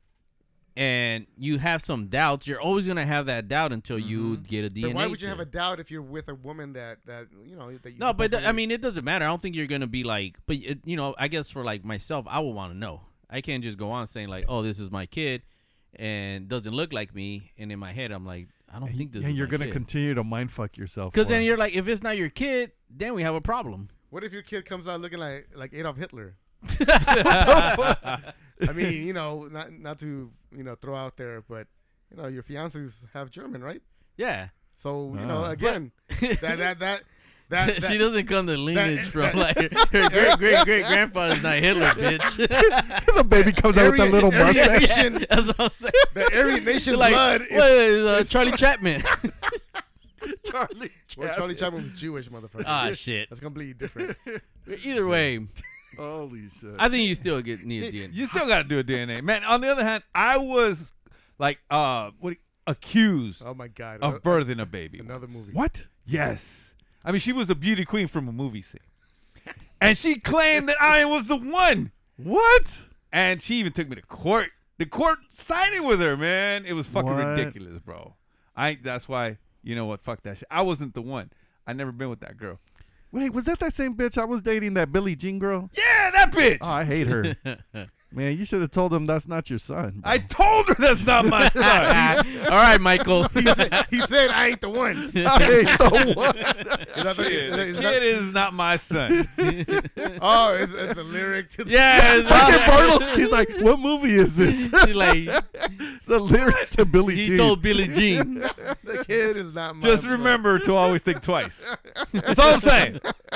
Speaker 3: and you have some doubts, you're always gonna have that doubt until you get a DNA.
Speaker 2: But why would you
Speaker 3: test.
Speaker 2: have a doubt if you're with a woman that you know that you?
Speaker 3: No, but I mean, it doesn't matter. I don't think you're gonna be like. But you know, I guess for like myself, I would want to know. I can't just go on saying like, "Oh, this is my kid," and doesn't look like me. And in my head, I'm like, I don't think this.
Speaker 1: And
Speaker 3: is
Speaker 1: you're
Speaker 3: my
Speaker 1: gonna
Speaker 3: kid.
Speaker 1: continue to mindfuck yourself.
Speaker 3: Because then you're like, if it's not your kid, then we have a problem.
Speaker 2: What if your kid comes out looking like Adolf Hitler? I mean, you know, not to, you know, throw out there, but you know, your fiance's half German, right?
Speaker 3: Yeah.
Speaker 2: So you know, again, that
Speaker 3: she doesn't come to lineage from like her great grandfather's not Hitler, bitch.
Speaker 1: the baby comes out with a little mustache.
Speaker 3: Yeah, that's what I'm saying.
Speaker 2: The Aryan Nation
Speaker 3: like,
Speaker 2: blood
Speaker 3: is Charlie Chapman.
Speaker 2: Charlie Chapman was Jewish, motherfucker.
Speaker 3: Ah, shit.
Speaker 2: That's completely different.
Speaker 3: Either way,
Speaker 1: Holy shit!
Speaker 3: I think you still need a DNA.
Speaker 4: You still gotta do a DNA, man. On the other hand, I was like, accused
Speaker 2: Oh my god!
Speaker 4: of birthing a baby.
Speaker 2: Another
Speaker 4: once.
Speaker 2: movie.
Speaker 1: What?
Speaker 4: Yes. I mean, she was a beauty queen from a movie scene. And she claimed that I was the one.
Speaker 1: What?
Speaker 4: And she even took me to court. The court sided with her, man. It was fucking
Speaker 1: What?
Speaker 4: ridiculous, bro. That's why, you know what, fuck that shit. I wasn't the one. I never been with that girl.
Speaker 1: Wait, was that same bitch I was dating, that Billie Jean girl?
Speaker 4: Yeah, that bitch.
Speaker 1: Oh, I hate her. Man, you should have told him that's not your son. Bro.
Speaker 4: I told her that's not my son.
Speaker 3: All right, Michael.
Speaker 2: He said, "I ain't the one."
Speaker 1: I ain't the one.
Speaker 4: The kid is not my son.
Speaker 2: Oh, it's a lyric to the
Speaker 3: Yeah,
Speaker 1: Fucking Bartles. He's like, what movie is this?
Speaker 3: like
Speaker 1: The lyrics to Billie Jean.
Speaker 3: he told Billie Jean.
Speaker 2: The kid is not my
Speaker 4: Just
Speaker 2: son.
Speaker 4: remember to always think twice. That's all I'm saying.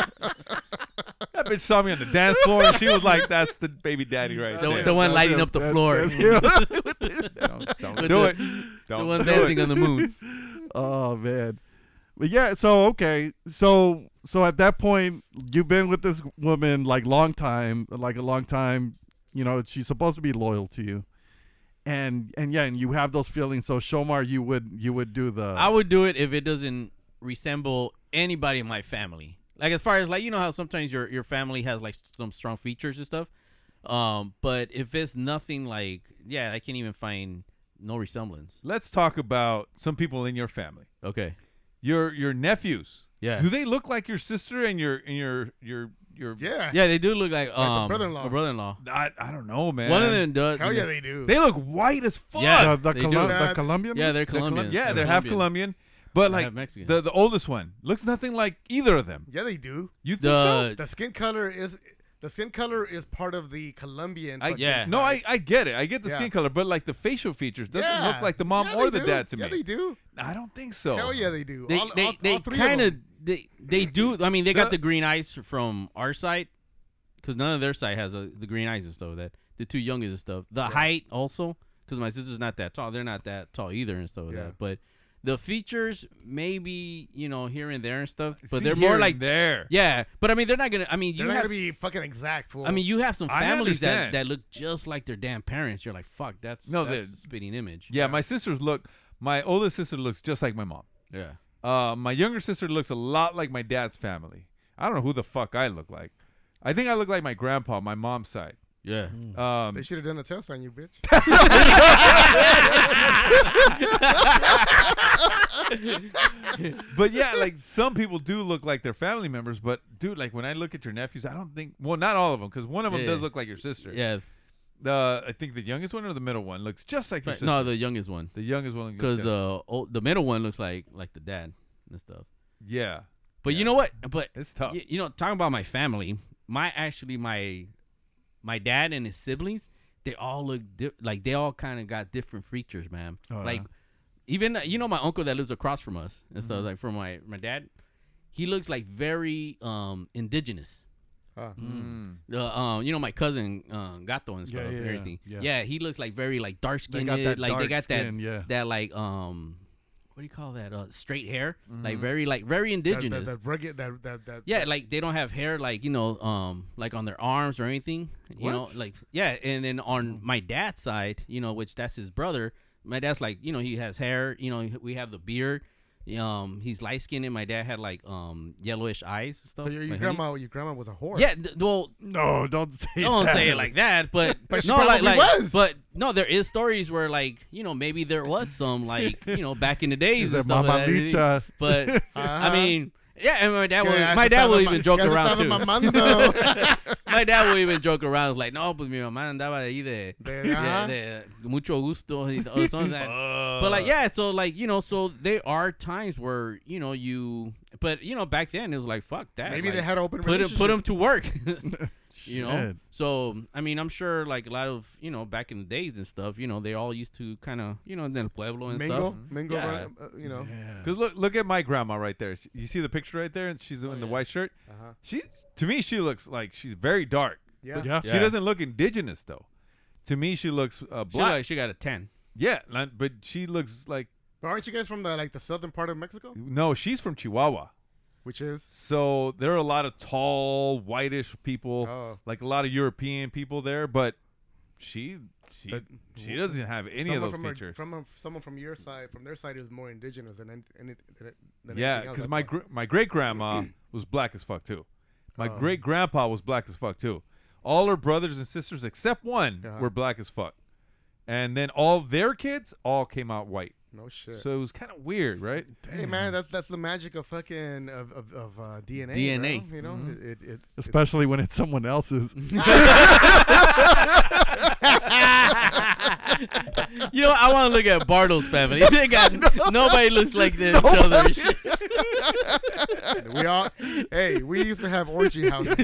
Speaker 4: That bitch saw me on the dance floor and she was like, "That's the baby daddy right there."
Speaker 3: The one lighting up the floor.
Speaker 1: That's him.
Speaker 4: Don't do it.
Speaker 3: The
Speaker 4: Don't
Speaker 3: one
Speaker 4: do
Speaker 3: dancing
Speaker 4: it.
Speaker 3: on the moon.
Speaker 1: Oh man. But yeah, so okay. So at that point you've been with this woman like a long time, you know, she's supposed to be loyal to you. And you have those feelings. So Shomar, you would do the
Speaker 3: I would do it if it doesn't resemble anybody in my family. Like as far as like, you know how sometimes your family has like some strong features and stuff. But if it's nothing like, yeah, I can't even find no resemblance.
Speaker 4: Let's talk about some people in your family.
Speaker 3: Okay.
Speaker 4: Your nephews.
Speaker 3: Yeah.
Speaker 4: Do they look like your sister and your
Speaker 2: Yeah.
Speaker 3: Yeah, they do look like
Speaker 2: the brother-in-law.
Speaker 3: a brother-in-law.
Speaker 4: I don't know, man.
Speaker 3: One of them does.
Speaker 2: Hell yeah, they do.
Speaker 4: They look white as fuck.
Speaker 3: Yeah.
Speaker 1: the
Speaker 3: they do.
Speaker 1: Colombian.
Speaker 3: Yeah, they're
Speaker 4: They're
Speaker 3: Colombian.
Speaker 4: yeah, they're half Colombian. But
Speaker 3: I
Speaker 4: like
Speaker 3: have Mexican.
Speaker 4: the oldest one looks nothing like either of them.
Speaker 2: Yeah, they do.
Speaker 4: You think so?
Speaker 2: The skin color is part of the Colombian.
Speaker 4: I
Speaker 3: Yeah.
Speaker 4: No, I get it. I get the
Speaker 2: Yeah.
Speaker 4: skin color, but like the facial features doesn't
Speaker 2: Yeah.
Speaker 4: look like the mom
Speaker 2: Yeah,
Speaker 4: or
Speaker 2: they
Speaker 4: the
Speaker 2: do.
Speaker 4: dad to
Speaker 2: Yeah,
Speaker 4: me.
Speaker 2: they do.
Speaker 4: I don't think so.
Speaker 2: Hell yeah, they do.
Speaker 3: They
Speaker 2: all
Speaker 3: they
Speaker 2: three
Speaker 3: kind
Speaker 2: of
Speaker 3: of
Speaker 2: them.
Speaker 3: they do. I mean, they got
Speaker 4: The-
Speaker 3: the green eyes from our side because none of their side has the green eyes and stuff. That the two youngest and stuff. The height also because my sister's not that tall. They're not that tall either and stuff like
Speaker 2: Yeah.
Speaker 3: that. But the features maybe here and there and stuff. But
Speaker 4: See,
Speaker 3: they're
Speaker 4: here
Speaker 3: more
Speaker 4: and
Speaker 3: like
Speaker 4: there.
Speaker 3: yeah. But I mean, they're not gonna. I mean,
Speaker 2: They're
Speaker 3: you
Speaker 2: not
Speaker 3: have.
Speaker 2: gonna be fucking exact. Fool.
Speaker 3: I mean, you have some
Speaker 4: I
Speaker 3: families that,
Speaker 4: understand.
Speaker 3: that look just like their damn parents. You're like, fuck, that's
Speaker 4: No,
Speaker 3: that's
Speaker 4: they-
Speaker 3: a spitting image.
Speaker 4: Yeah, my sisters look. My oldest sister looks just like my mom.
Speaker 3: Yeah.
Speaker 4: My younger sister looks a lot like my dad's family. I don't know who the fuck I look like. I think I look like my grandpa, my mom's side.
Speaker 3: Yeah.
Speaker 2: they should have done a test on you, bitch.
Speaker 4: But yeah, like some people do look like their family members. But dude, like when I look at your nephews, I don't think. Well, not all of them, because one of them
Speaker 3: Yeah.
Speaker 4: does look like your sister.
Speaker 3: Yeah.
Speaker 4: I think the youngest one or the middle one looks just like your
Speaker 3: But,
Speaker 4: sister.
Speaker 3: no, the youngest one.
Speaker 4: the youngest one.
Speaker 3: Because
Speaker 4: just-
Speaker 3: the middle one looks like the dad and stuff.
Speaker 4: yeah,
Speaker 3: But
Speaker 4: Yeah.
Speaker 3: you know what? But
Speaker 4: it's tough.
Speaker 3: talking about my family, my dad and his siblings, they all look like they all kind of got different features, man.
Speaker 1: Oh,
Speaker 3: like
Speaker 1: yeah.
Speaker 3: even my uncle that lives across from us and stuff, like from my dad, he looks like very indigenous.
Speaker 4: Mm.
Speaker 3: My cousin Gato and stuff,
Speaker 1: Yeah, yeah,
Speaker 3: everything.
Speaker 1: yeah.
Speaker 3: Yeah, he looks like very like dark
Speaker 1: They
Speaker 3: skinned,
Speaker 1: got that
Speaker 3: like they
Speaker 1: dark
Speaker 3: got
Speaker 1: skin, yeah.
Speaker 3: that like what do you call that? Straight hair, like very indigenous.
Speaker 2: That rugged, that.
Speaker 3: Yeah, like they don't have hair like like on their arms or anything. You know,
Speaker 1: What?
Speaker 3: like yeah. And then on my dad's side, which that's his brother. My dad's like he has hair. We have the beard. He's light skinned, and my dad had like yellowish eyes and stuff.
Speaker 2: So your
Speaker 3: like
Speaker 2: grandma was a whore.
Speaker 3: yeah, well,
Speaker 1: No, don't say
Speaker 3: don't
Speaker 1: that.
Speaker 3: say it like that, but,
Speaker 2: But she
Speaker 3: no, like,
Speaker 2: probably was.
Speaker 3: but no, there is stories where like maybe there was some like back in the days
Speaker 1: Is
Speaker 3: and
Speaker 1: that
Speaker 3: stuff.
Speaker 1: Mama
Speaker 3: like that.
Speaker 1: Licha?
Speaker 3: But I
Speaker 2: Uh-huh.
Speaker 3: mean, yeah, and my dad
Speaker 2: Que
Speaker 3: will
Speaker 2: haces
Speaker 3: even joke
Speaker 2: que haces
Speaker 3: around
Speaker 2: sabe
Speaker 3: too.
Speaker 2: mamando.
Speaker 3: My dad will even joke around like, no, pues mi mamá andaba ahí
Speaker 2: Ajá.
Speaker 3: de mucho gusto or something like that. But like, yeah, so like, so there are times where, but back then it was like, fuck that.
Speaker 2: Maybe
Speaker 3: like,
Speaker 2: they had open
Speaker 3: put him to work.
Speaker 1: Shit.
Speaker 3: So I mean, I'm sure like a lot of back in the days and stuff, they all used to kind of in el pueblo and
Speaker 2: Mingo,
Speaker 3: stuff.
Speaker 2: mingo,
Speaker 3: Yeah.
Speaker 2: right,
Speaker 1: Yeah.
Speaker 4: Because look at my grandma right there. You see the picture right there, and she's in the
Speaker 3: yeah.
Speaker 4: white shirt.
Speaker 2: Uh-huh.
Speaker 4: To me, she looks like she's very dark.
Speaker 2: Yeah.
Speaker 1: Yeah.
Speaker 4: She doesn't look indigenous though. To me, she looks black.
Speaker 3: She got a 10.
Speaker 4: Yeah, but she looks like
Speaker 2: But aren't you guys from the southern part of Mexico?
Speaker 4: no. She's from Chihuahua.
Speaker 2: Which is
Speaker 4: So there are a lot of tall, whitish people,
Speaker 2: Oh.
Speaker 4: like a lot of European people there. But she
Speaker 2: But
Speaker 4: doesn't have any of
Speaker 2: someone
Speaker 4: those
Speaker 2: from
Speaker 4: features.
Speaker 2: someone from your side, from their side, is more indigenous than
Speaker 4: Yeah,
Speaker 2: anything else.
Speaker 4: because my great grandma was black as fuck too. My great grandpa was black as fuck too. All her brothers and sisters except one
Speaker 2: Uh-huh.
Speaker 4: were black as fuck, and then all their kids all came out white.
Speaker 2: No shit.
Speaker 4: So it was kind of weird, right?
Speaker 2: Hey man, that's the magic of fucking of DNA.
Speaker 3: DNA.
Speaker 2: Bro. You know, it
Speaker 1: Especially when it's someone else's.
Speaker 3: I want to look at Bartle's family. They got nobody looks like each other. and shit.
Speaker 2: we used to have orgy houses.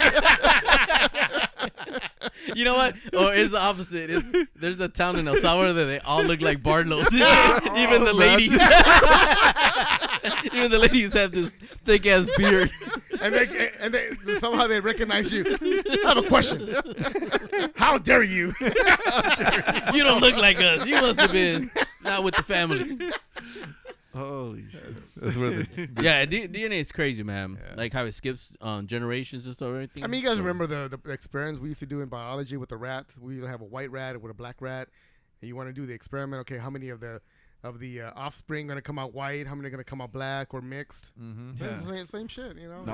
Speaker 3: You know what? Or it's the opposite. There's a town in El Salvador that they all look like Bartles. Even the ladies. Even the ladies have this thick ass beard.
Speaker 2: and they somehow they recognize you. I have a question. How dare you?
Speaker 3: You don't look like us. You must have been not with the family.
Speaker 1: Holy shit.
Speaker 4: That's where the
Speaker 3: Yeah, DNA is crazy, man. Like how it skips generations and stuff. Everything.
Speaker 2: I mean, you guys remember the experiments we used to do in biology with the rats? We used to have a white rat with a black rat, and you want to do the experiment. Okay, how many of the offspring going to come out white? How many are going to come out black or mixed?
Speaker 4: Mm-hmm.
Speaker 2: It's the same shit, you know.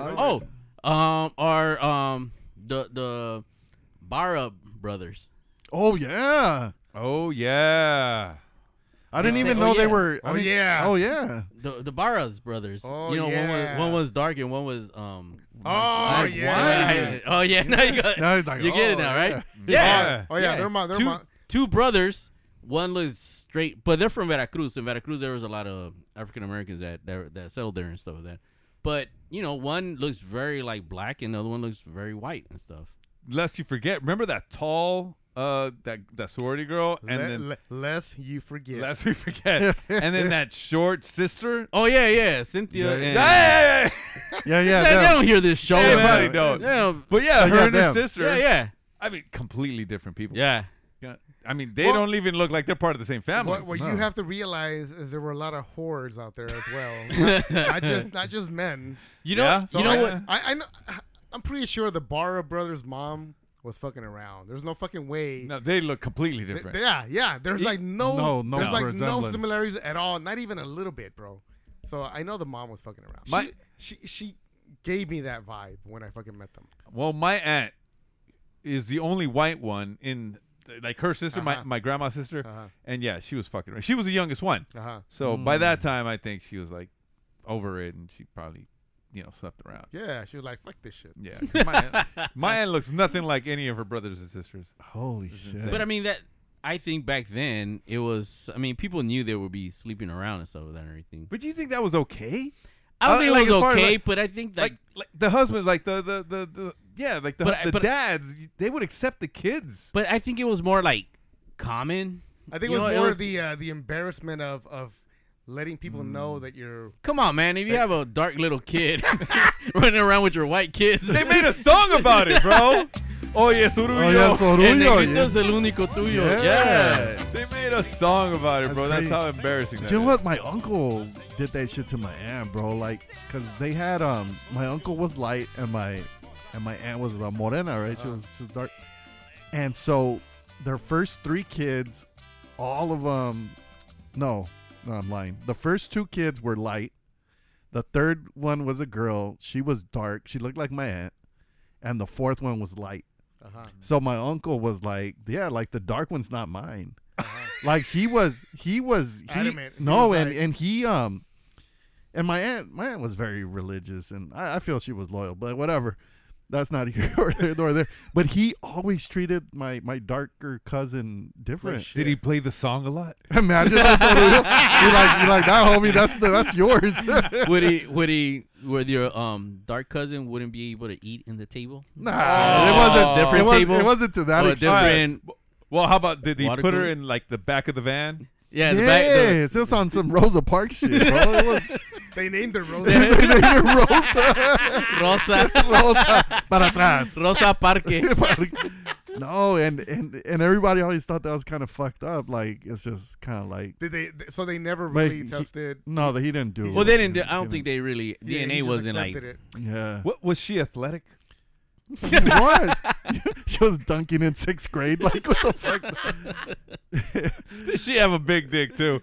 Speaker 3: The Barra brothers.
Speaker 1: Oh yeah.
Speaker 4: Oh yeah.
Speaker 1: I didn't
Speaker 3: Say,
Speaker 1: even
Speaker 3: oh,
Speaker 1: know
Speaker 3: yeah.
Speaker 1: they were.
Speaker 2: Oh, yeah.
Speaker 1: Oh yeah.
Speaker 3: The Barras brothers.
Speaker 2: Oh,
Speaker 3: one was dark and one was
Speaker 2: Oh
Speaker 1: Like,
Speaker 2: yeah.
Speaker 3: Oh yeah, now you got
Speaker 1: Now he's like,
Speaker 3: you get it
Speaker 1: oh,
Speaker 3: now,
Speaker 1: yeah.
Speaker 3: right? Yeah.
Speaker 2: Oh yeah. They're my.
Speaker 3: Two brothers. One looks straight. But they're from Veracruz. In Veracruz, there was a lot of African Americans that settled there and stuff like that. But one looks very like black, and the other one looks very white and stuff.
Speaker 4: Lest you forget, remember that tall that sorority girl, and
Speaker 2: lest you forget.
Speaker 4: Lest we forget, and then that short sister.
Speaker 3: Oh yeah, Cynthia.
Speaker 4: Yeah.
Speaker 3: They don't hear this show.
Speaker 4: They
Speaker 3: man.
Speaker 4: probably don't.
Speaker 3: Yeah,
Speaker 4: but her and her sister.
Speaker 3: Yeah.
Speaker 4: I mean, completely different people.
Speaker 3: Yeah.
Speaker 4: I mean, they don't even look like they're part of the same family.
Speaker 2: What you have to realize is there were a lot of whores out there as well, not just men.
Speaker 3: You know what?
Speaker 2: I know. I'm pretty sure the Barra brothers' mom was fucking around. There's no fucking way.
Speaker 4: No, they look completely different.
Speaker 2: There's like no
Speaker 1: resemblance.
Speaker 2: similarities at all. Not even a little bit, bro. So I know the mom was fucking around. She gave me that vibe when I fucking met them.
Speaker 4: Well, my aunt is the only white one in, like, her sister, my grandma's sister, and yeah, she was fucking around. She was the youngest one. So by that time, I think she was like over it, and she probably slept around.
Speaker 2: Yeah, she was like, fuck this shit.
Speaker 4: Yeah. My aunt looks nothing like any of her brothers and sisters.
Speaker 1: Holy shit.
Speaker 3: But I mean, I think back then it was, people knew they would be sleeping around and stuff like that and everything.
Speaker 4: But do you think that was okay?
Speaker 3: I don't think
Speaker 4: like,
Speaker 3: it was okay,
Speaker 4: like,
Speaker 3: but I think
Speaker 4: like the husbands, like the dads, they would accept the kids.
Speaker 3: But I think it was more like common.
Speaker 2: I think it was more the embarrassment of letting people know that you're.
Speaker 3: Come on, man! If you have a dark little kid running around with your white kids,
Speaker 4: they made a song about it, bro. Oye, Surullo.
Speaker 3: El negrito es el único tuyo. Yeah.
Speaker 4: They made a song about it, bro. That's how embarrassing that is.
Speaker 1: You know what? My uncle did that shit to my aunt, bro. Like, cause they had my uncle was light and my aunt was morena, right? She was dark, and so their first 3 kids, all of them, no, I'm lying. The first 2 kids were light. The third one was a girl. She was dark. She looked like my aunt, and the 4th one was light. So my uncle was like, yeah, like the dark one's not mine. Like he was
Speaker 2: adamant.
Speaker 1: No, and he and my aunt was very religious, and I feel she was loyal, but whatever. That's not here nor there. But he always treated my darker cousin different.
Speaker 4: Did he play the song a lot?
Speaker 1: Imagine that's what you're like, nah, homie, that's yours.
Speaker 3: would your dark cousin wouldn't be able to eat in the table?
Speaker 1: Nah, it wasn't
Speaker 3: different table.
Speaker 1: It wasn't to that extent.
Speaker 4: Well, how about did he put her in like the back of the van?
Speaker 3: Yeah,
Speaker 1: it's just on some Rosa Parks shit, bro.
Speaker 2: They named her Rosa.
Speaker 1: They named her Rosa.
Speaker 3: Rosa
Speaker 1: para atrás.
Speaker 3: Rosa Parque.
Speaker 1: No, and everybody always thought that was kind of fucked up. Like, it's just kind of like.
Speaker 2: So they never really tested.
Speaker 1: No, he didn't do it.
Speaker 3: Well, they didn't. I don't think they really DNA wasn't like.
Speaker 2: It.
Speaker 1: Yeah.
Speaker 4: What was she athletic?
Speaker 1: She was. She was dunking in 6th grade. Like, what the fuck?
Speaker 4: Did she have a big dick too?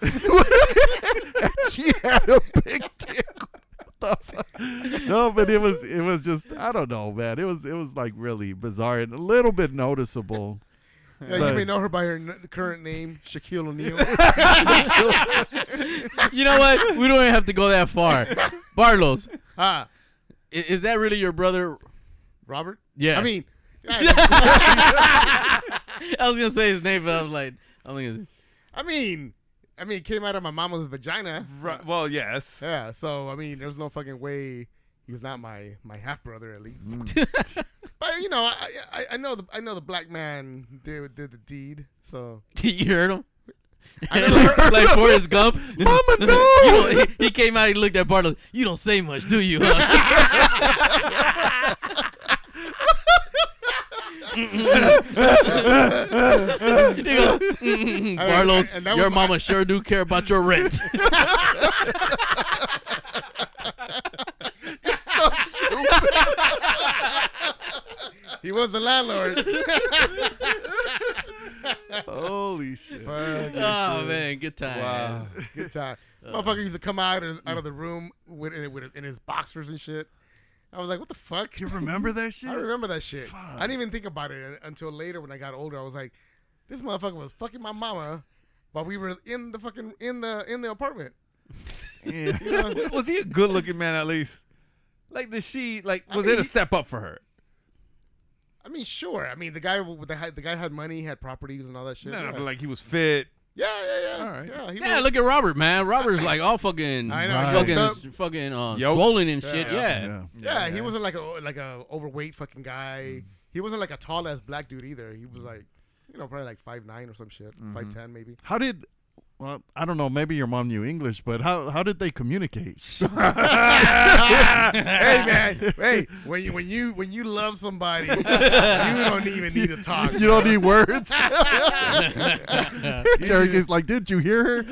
Speaker 1: She had a big dick. What the fuck? No, but it was just, I don't know, man. It was like really bizarre and a little bit noticeable.
Speaker 2: Yeah, you may know her by her current name, Shaquille O'Neal.
Speaker 3: You know what? We don't even have to go that far. Barlos. Is that really your brother?
Speaker 2: Robert?
Speaker 3: Yeah.
Speaker 2: I mean,
Speaker 3: I was gonna say his name, but I was like,
Speaker 2: I mean, it came out of my mama's vagina.
Speaker 4: Right. Well, yes.
Speaker 2: Yeah. So I mean, there's no fucking way he's not my half brother at least. But I know the black man did the deed. So
Speaker 3: you heard him. like Forrest Gump.
Speaker 1: Mama, no.
Speaker 3: He came out. He looked at Bartles. You don't say much, do you? Huh? Barlos, your mama sure do care about your rent.
Speaker 2: He was the landlord.
Speaker 1: Holy shit.
Speaker 3: Oh, man. Good time.
Speaker 2: Wow. Good time. Motherfucker used to come out of the room in his boxers and shit. I was like, what the fuck?
Speaker 1: You remember that shit?
Speaker 2: I remember that shit.
Speaker 1: Fuck.
Speaker 2: I didn't even think about it until later when I got older. I was like, this motherfucker was fucking my mama while we were in the fucking in the apartment.
Speaker 1: Yeah.
Speaker 2: You know?
Speaker 4: Was he a good looking man at least? Like was it a step up for her?
Speaker 2: I mean, sure. I mean, the guy had money, had properties and all that shit.
Speaker 4: No, but like he was fit.
Speaker 2: Yeah.
Speaker 4: All right.
Speaker 2: Yeah, he
Speaker 3: Yeah,
Speaker 2: was,
Speaker 3: look at Robert, man. Robert's like all fucking,
Speaker 2: I know,
Speaker 3: fucking
Speaker 4: Yoked.
Speaker 3: swollen and shit. Yeah.
Speaker 2: yeah, he wasn't like a overweight fucking guy. He wasn't like a tall ass black dude either. He was like, probably like 5'9" or some shit, 5'10" maybe.
Speaker 1: How did? Well, I don't know. Maybe your mom knew English, but how did they communicate?
Speaker 2: Hey man, hey, when you love somebody, you don't even need to talk.
Speaker 1: You don't need words. Derek is like, did you hear her?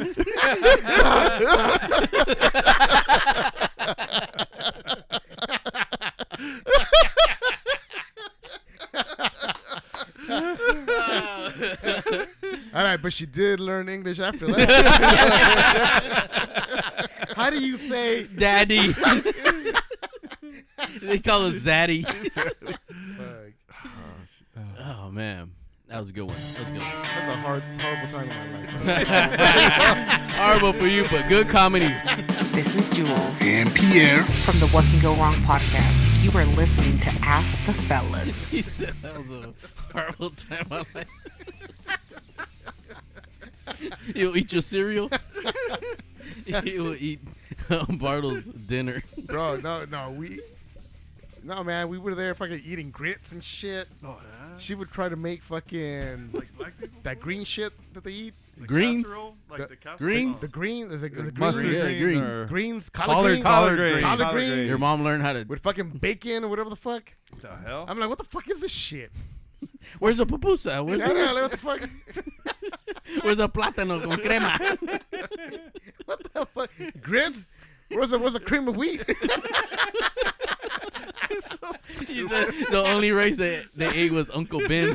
Speaker 2: All right, but she did learn English after that. How do you say
Speaker 3: Daddy. They call it Zaddy. Oh, man. That was a good one.
Speaker 2: That's a horrible time in my life.
Speaker 3: Horrible for you, but good comedy.
Speaker 10: This is Jules.
Speaker 11: And Pierre.
Speaker 10: From the What Can Go Wrong podcast. You are listening to Ask the Fellas.
Speaker 3: That was a horrible time in my life. You'll eat your cereal. You will eat Bartle's dinner.
Speaker 2: Bro, no, man, we were there fucking eating grits and shit.
Speaker 1: Oh, yeah?
Speaker 2: She would try to make fucking
Speaker 1: Like black people?
Speaker 2: that green shit that they eat.
Speaker 1: The
Speaker 3: Greens?
Speaker 1: casserole? Like
Speaker 2: The-
Speaker 1: the casserole?
Speaker 3: Greens?
Speaker 2: The green is it
Speaker 4: Mustard
Speaker 2: green?
Speaker 3: Yeah,
Speaker 4: green
Speaker 3: green.
Speaker 4: or
Speaker 2: Greens,
Speaker 1: Collard
Speaker 2: collard
Speaker 1: green.
Speaker 2: green
Speaker 3: Your mom learned how to.
Speaker 2: with fucking bacon or whatever the fuck.
Speaker 4: what the hell?
Speaker 2: I'm like, what the fuck is this shit?
Speaker 3: Where's the pupusa? Where's,
Speaker 2: I don't know, like, what the fuck?
Speaker 3: where's the plátano con crema?
Speaker 2: What the fuck? Grits? Where's the cream of wheat?
Speaker 3: She said the only race that they ate was Uncle Ben's.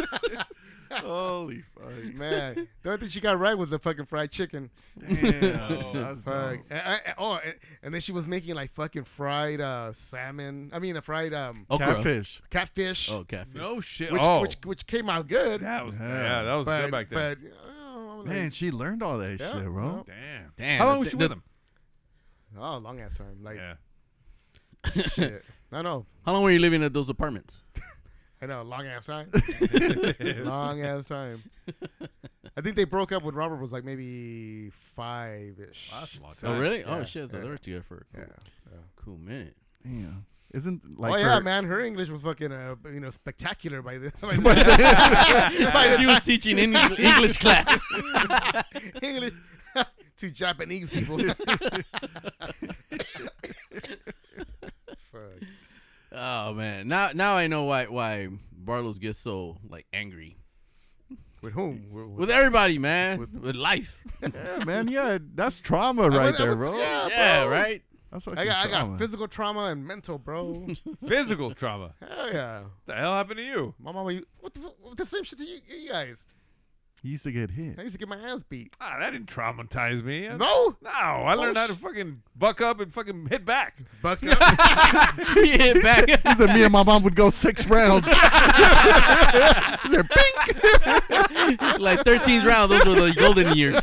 Speaker 1: Holy fuck.
Speaker 2: Man, the only thing she got right was the fucking fried chicken.
Speaker 1: Damn. That's
Speaker 2: Fuck.
Speaker 1: dumb.
Speaker 2: And then she was making like fucking fried salmon. I mean, a fried
Speaker 3: Okra.
Speaker 1: Catfish.
Speaker 2: catfish,
Speaker 3: Oh, catfish.
Speaker 4: No shit.
Speaker 2: which came out good.
Speaker 4: that was
Speaker 1: Yeah.
Speaker 4: that was
Speaker 2: but
Speaker 4: good back then.
Speaker 1: Man, she learned all that
Speaker 2: Yeah,
Speaker 1: shit, bro.
Speaker 2: well,
Speaker 4: Damn.
Speaker 3: Damn.
Speaker 4: How long was she with him?
Speaker 2: oh, long ass time. Like
Speaker 4: Yeah.
Speaker 2: shit. I know.
Speaker 3: How long were you living at those apartments?
Speaker 2: I know. Long ass time. Long ass time. I think they broke up when Robert was like maybe 5-ish.
Speaker 4: That's a long
Speaker 3: Oh, really?
Speaker 2: Yeah,
Speaker 3: Oh, shit. So
Speaker 2: yeah.
Speaker 3: they were together for a
Speaker 2: Yeah.
Speaker 3: cool minute.
Speaker 1: Damn. Isn't like
Speaker 2: Oh yeah,
Speaker 1: her-
Speaker 2: man. Her English was fucking spectacular by the.
Speaker 3: She was teaching English class.
Speaker 2: English to Japanese people. Fuck.
Speaker 3: Oh man. Now I know why Bartles gets so like angry.
Speaker 2: With whom?
Speaker 3: With everybody, man. With life.
Speaker 1: Yeah, man. Yeah, that's trauma right there, bro.
Speaker 3: Yeah,
Speaker 2: bro.
Speaker 3: right?
Speaker 1: That's what
Speaker 2: I got physical trauma and mental, bro.
Speaker 4: Physical trauma.
Speaker 2: Hell yeah.
Speaker 4: What the hell happened to you?
Speaker 2: My mama, what the same shit to you guys?
Speaker 1: He used to get hit.
Speaker 2: I used to get my ass beat.
Speaker 4: Ah, that didn't traumatize me.
Speaker 2: No?
Speaker 4: No, I learned how to fucking buck up and fucking hit back.
Speaker 2: Buck up.
Speaker 3: He hit back.
Speaker 1: He said me and my mom would go 6 rounds. He said, "Bink."
Speaker 3: Like 13th round, those were the golden years.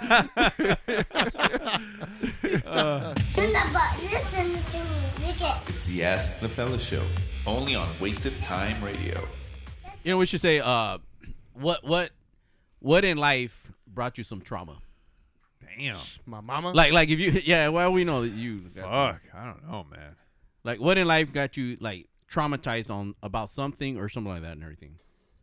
Speaker 6: Listen to me.
Speaker 5: It's the Ask the Fella Show, only on Wasted Time Radio.
Speaker 3: You know, we should say, what in life brought you some trauma?
Speaker 4: Damn.
Speaker 2: My mama.
Speaker 3: Like if you, yeah, well, we know that you.
Speaker 4: Fuck. I don't know, man.
Speaker 3: Like, what in life got you like traumatized on about something or something like that and everything?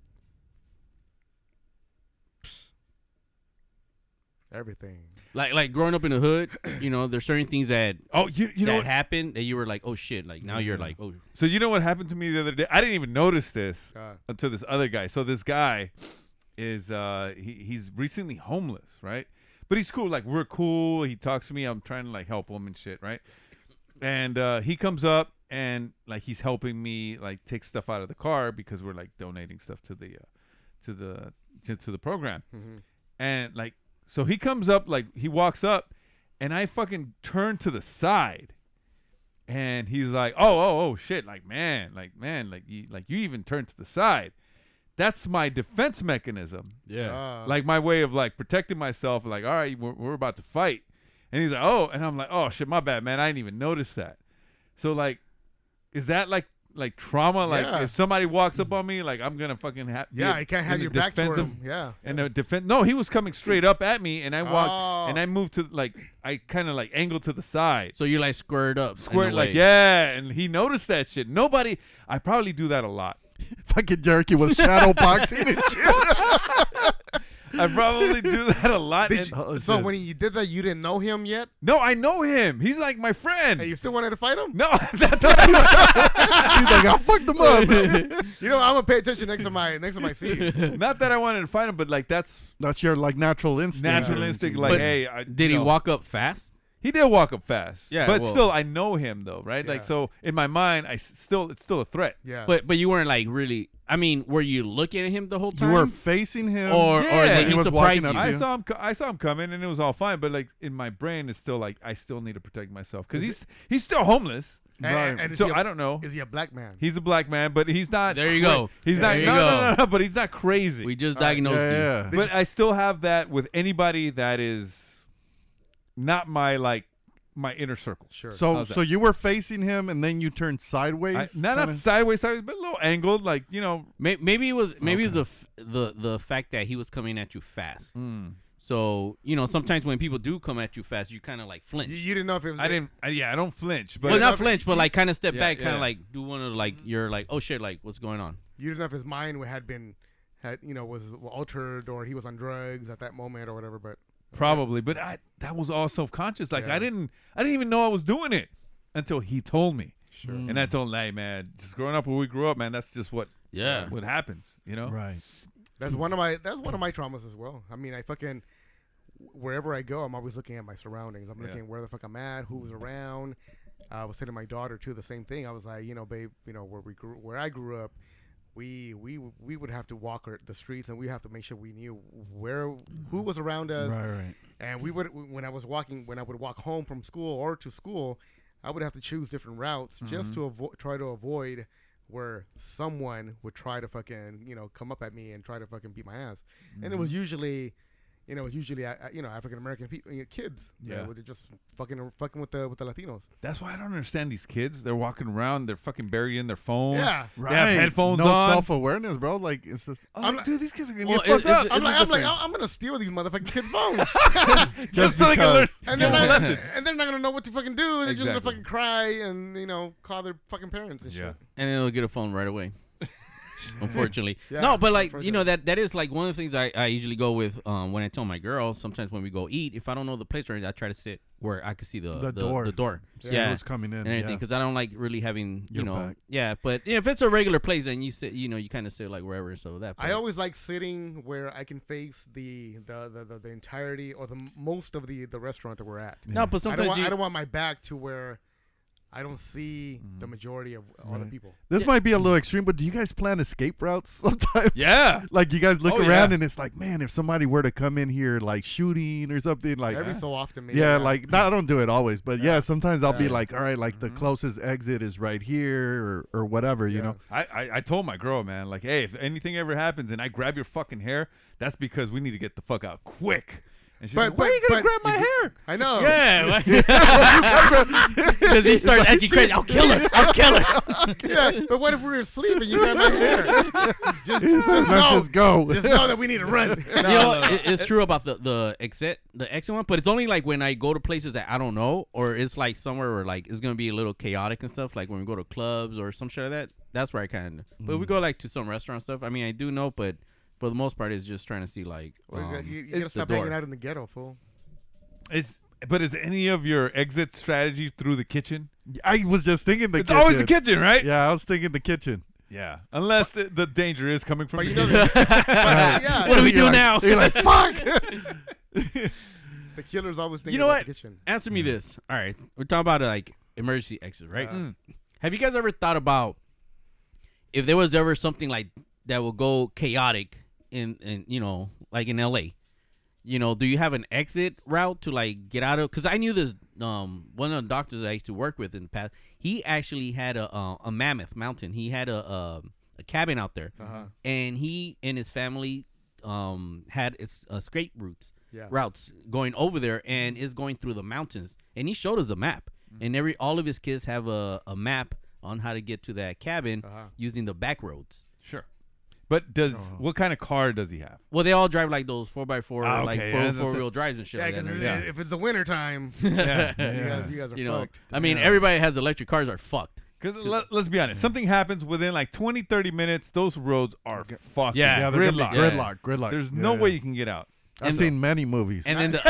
Speaker 2: Everything.
Speaker 3: Like growing up in the hood, you know, there's certain things that
Speaker 4: You know
Speaker 3: that
Speaker 4: what?
Speaker 3: happened that you were like, oh shit, like now you're like, oh,
Speaker 4: So you know what happened to me the other day? I didn't even notice this
Speaker 2: God.
Speaker 4: until this other guy. So this guy is he's recently homeless, right? But he's cool. Like we're cool. He talks to me. I'm trying to like help him and shit, right? And he comes up and like he's helping me like take stuff out of the car because we're like donating stuff to the program.
Speaker 2: Mm-hmm.
Speaker 4: And like so he comes up, like he walks up and I fucking turn to the side. And he's like, oh, shit, like man, you even turned to the side. That's my defense mechanism.
Speaker 3: yeah,
Speaker 4: Like my way of like protecting myself. Like, all right, we're about to fight. And he's like, oh, and I'm like, oh shit, my bad, man. I didn't even notice that. So like, is that like like trauma. Like
Speaker 2: Yeah.
Speaker 4: if somebody walks up on me, like I'm gonna fucking have.
Speaker 2: Yeah, you can't have your back to him. Yeah.
Speaker 4: And the defense. No, he was coming straight up at me, and I walked,
Speaker 2: Oh.
Speaker 4: and I moved to like I kind of like angled to the side.
Speaker 3: So you're like squared up. in a
Speaker 4: Squared, like
Speaker 3: way.
Speaker 4: yeah, and he noticed that shit. Nobody. I probably do that a lot.
Speaker 1: Fucking Jerky was shadow boxing and shit.
Speaker 4: I probably do that a lot.
Speaker 2: Did
Speaker 4: and-
Speaker 2: you- so when you did that, you didn't know him yet,
Speaker 4: no, I know him. He's like my friend.
Speaker 2: and you still wanted to fight him.
Speaker 4: No, that's what I
Speaker 1: He's like, I fucked him up.
Speaker 2: You know, I'm gonna pay attention next time I see you.
Speaker 4: not that I wanted to fight him, but like that's
Speaker 1: That's your like natural instinct.
Speaker 4: natural instinct. Like,
Speaker 3: But
Speaker 4: hey,
Speaker 3: Did he walk up fast?
Speaker 4: He did walk up fast.
Speaker 3: Yeah,
Speaker 4: but
Speaker 3: well-
Speaker 4: still, I know him though, right? Like,
Speaker 2: Yeah.
Speaker 4: so in my mind, it's still a threat.
Speaker 2: Yeah.
Speaker 3: But you weren't like really. I mean, were you looking at him the whole
Speaker 1: You
Speaker 3: time?
Speaker 1: were facing him,
Speaker 3: or
Speaker 4: Yeah.
Speaker 3: did
Speaker 1: He
Speaker 3: he
Speaker 1: was
Speaker 3: surprise
Speaker 1: walking up
Speaker 3: you?
Speaker 1: to
Speaker 4: I
Speaker 1: you.
Speaker 4: saw him coming, and it was all fine. But like in my brain, it's still like I still need to protect myself because he's still homeless.
Speaker 2: and is
Speaker 4: So
Speaker 2: he a-
Speaker 4: I don't know.
Speaker 2: Is he a black man?
Speaker 4: He's a black man, but he's not.
Speaker 3: There you go.
Speaker 4: He's
Speaker 3: There
Speaker 4: not.
Speaker 3: you
Speaker 4: No,
Speaker 3: go.
Speaker 4: no, but he's not crazy.
Speaker 3: We just
Speaker 2: All right.
Speaker 3: diagnosed you.
Speaker 1: Yeah.
Speaker 4: But I still have that with anybody that is not my inner circle.
Speaker 2: Sure.
Speaker 1: So
Speaker 4: How's that?
Speaker 1: so you were facing him and then you turned sideways.
Speaker 4: Not
Speaker 1: kinda?
Speaker 4: sideways, but a little angled, like
Speaker 3: Maybe it was the fact that he was coming at you fast. So sometimes when people do come at you fast, you kind of like flinch.
Speaker 2: you didn't know if it was.
Speaker 4: I don't flinch, but
Speaker 3: Well, not flinch, but like kind of step
Speaker 4: Yeah,
Speaker 3: back, kind
Speaker 4: yeah.
Speaker 3: of like do one of like you're like, oh shit, like what's going on?
Speaker 2: You didn't know if his mind was altered or he was on drugs at that moment or whatever. But
Speaker 4: probably. But that was all self-conscious. Like
Speaker 2: Yeah.
Speaker 4: I didn't even know I was doing it until he told me.
Speaker 2: Sure.
Speaker 4: And I told him, hey man, just growing up where we grew up, man, that's just what happens,
Speaker 1: Right.
Speaker 2: that's one of my traumas as well. I mean, I fucking wherever I go, I'm always looking at my surroundings. I'm looking where the fuck I'm at, who's around. I was telling my daughter too the same thing. I was like, babe, where I grew up, we would have to walk the streets and we have to make sure we knew who was around us.
Speaker 1: Right.
Speaker 2: And we would when I would walk home from school or to school, I would have to choose different routes just to try to avoid where someone would try to fucking come up at me and try to fucking beat my ass. And it was usually African American kids that were just fucking with the Latinos.
Speaker 4: That's why I don't understand these kids. They're walking around, they're fucking buried in their phone.
Speaker 2: Yeah.
Speaker 4: They have headphones
Speaker 1: no
Speaker 4: on.
Speaker 1: self-awareness, bro. Like it's just
Speaker 4: I'm like, dude, these kids are gonna
Speaker 3: Well,
Speaker 4: get fucked up.
Speaker 2: I'm like, I'm gonna steal these motherfucking kids' phones.
Speaker 4: just so they can learn.
Speaker 2: And they're not gonna know what to fucking do. They're just gonna
Speaker 4: Exactly.
Speaker 2: fucking cry and call their fucking parents and shit.
Speaker 3: And then they'll get a phone right away. Unfortunately,
Speaker 2: Yeah,
Speaker 3: no, but like
Speaker 2: unfortunately.
Speaker 3: that is like one of the things I usually go with when I tell my girls. Sometimes when we go eat, if I don't know the place, I try to sit where I can see the
Speaker 1: door.
Speaker 3: the door,
Speaker 1: Yeah, who's coming in,
Speaker 3: and everything,
Speaker 1: yeah.
Speaker 3: because I don't like really having
Speaker 1: Your back.
Speaker 3: yeah. But if it's a regular place, then you sit, you kind of sit like wherever. So that
Speaker 2: I always like sitting where I can face the entirety or the most of the restaurant that we're at.
Speaker 3: No, but sometimes
Speaker 2: I don't want my back to where I don't see the majority of all the people.
Speaker 1: This might be a little extreme, but do you guys plan escape routes sometimes?
Speaker 4: Yeah.
Speaker 1: Like you guys look
Speaker 4: Oh,
Speaker 1: around
Speaker 4: yeah.
Speaker 1: and it's like, man, if somebody were to come in here like shooting or something, like
Speaker 2: Every so often, maybe.
Speaker 1: yeah, like I don't do it always, but yeah, sometimes I'll be
Speaker 2: Yeah.
Speaker 1: like, all right, like the closest exit is right here or whatever, you know.
Speaker 4: I told my girl, man, like, hey, if anything ever happens and I grab your fucking hair, that's because we need to get the fuck out quick. And she's like, why are you gonna grab my hair?
Speaker 2: I know.
Speaker 3: Yeah, because he starts acting crazy. I'll kill her. I'll kill her.
Speaker 2: Yeah, but what if we were asleep and you grab my hair? Just
Speaker 1: Let's
Speaker 2: know,
Speaker 1: just go.
Speaker 2: Just know that we need to run.
Speaker 3: It's true about the exit one, but it's only like when I go to places that I don't know, or it's like somewhere where like it's gonna be a little chaotic and stuff. Like when we go to clubs or some shit like that. That's where I kind of. But we go like to some restaurant stuff. I mean, I do know, but for the most part, it's just trying to see like.
Speaker 2: You gotta stop hanging out in the ghetto, fool.
Speaker 4: But is any of your exit strategy through the kitchen?
Speaker 1: I was just thinking the
Speaker 4: It's
Speaker 1: kitchen.
Speaker 4: always the kitchen, right?
Speaker 1: Yeah, I was thinking the kitchen.
Speaker 4: Yeah. Unless the danger is coming from
Speaker 2: But
Speaker 4: the
Speaker 2: you know,
Speaker 4: kitchen.
Speaker 2: yeah,
Speaker 3: What do we do
Speaker 1: You're like-
Speaker 3: now?
Speaker 1: You're like, fuck.
Speaker 2: the killer's always thinking
Speaker 3: You know
Speaker 2: about
Speaker 3: what?
Speaker 2: the kitchen.
Speaker 3: Answer me this. All right, we're talking about like emergency exits, right? Have you guys ever thought about if there was ever something like that would go chaotic in like in LA? Do you have an exit route to like get out of? Because I knew this one of the doctors I used to work with in the past. He actually had a mammoth mountain. He had a cabin out there, and he and his family had escape routes going over there, and is going through the mountains. And he showed us a map, and all of his kids have a map on how to get to that cabin using the back roads.
Speaker 4: Sure. But what kind of car does he have?
Speaker 3: Well, they all drive like those 4x4, like four-wheel drives and shit.
Speaker 2: Yeah,
Speaker 3: like
Speaker 2: because
Speaker 3: that.
Speaker 2: if it's the winter time, you guys are fucked.
Speaker 3: I mean, everybody that has electric cars are fucked.
Speaker 4: Because let's be honest, something happens within like 20, 30 minutes, those roads are fucked.
Speaker 1: Yeah, they're gridlock.
Speaker 4: There's no way you can get out.
Speaker 1: I've seen many movies.
Speaker 3: And then the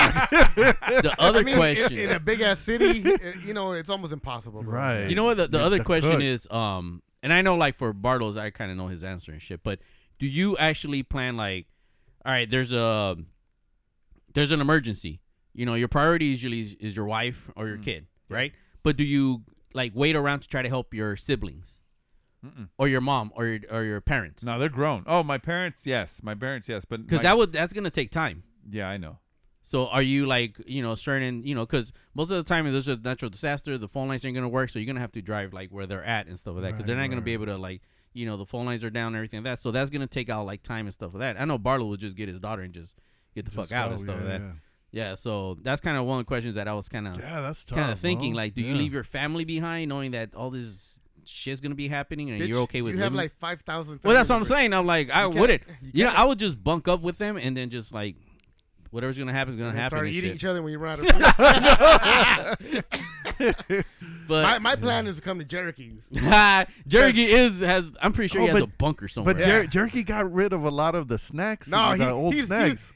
Speaker 3: other question.
Speaker 2: In a big-ass city, it's almost impossible. Bro.
Speaker 1: Right.
Speaker 3: You know what? The other question is, and I know like for Bartles, I kind of know his answer and shit, but do you actually plan like, all right, there's an emergency. Your priority usually is your wife or your kid, right? But do you like wait around to try to help your siblings or your mom or your parents?
Speaker 4: No, they're grown. Oh, my parents, yes. But
Speaker 3: because that's gonna take time.
Speaker 4: Yeah, I know.
Speaker 3: So are you like certain because most of the time if there's a natural disaster, the phone lines ain't gonna work, so you're gonna have to drive like where they're at and stuff like that because they're not gonna be able to like the phone lines are down and everything like that. So that's gonna take out like time and stuff like that. I know Barlow would just get his daughter and just get the fuck out and stuff like that. Yeah, so that's kind of one of the questions that I was kind of thinking. Like, do you leave your family behind, knowing that all this shit's gonna be happening, and you're okay with?
Speaker 2: You have like 5,000.
Speaker 3: Well, that's what I'm saying. I'm like, I wouldn't. I would just bunk up with them, and then just like whatever's gonna happen is gonna happen.
Speaker 2: Start eating each other when you run out of food. But my plan is to come to Jericho's.
Speaker 3: Jericho has. I'm pretty sure he has a bunker somewhere.
Speaker 1: But Jericho got rid of a lot of the snacks.
Speaker 2: No,
Speaker 1: the old snacks.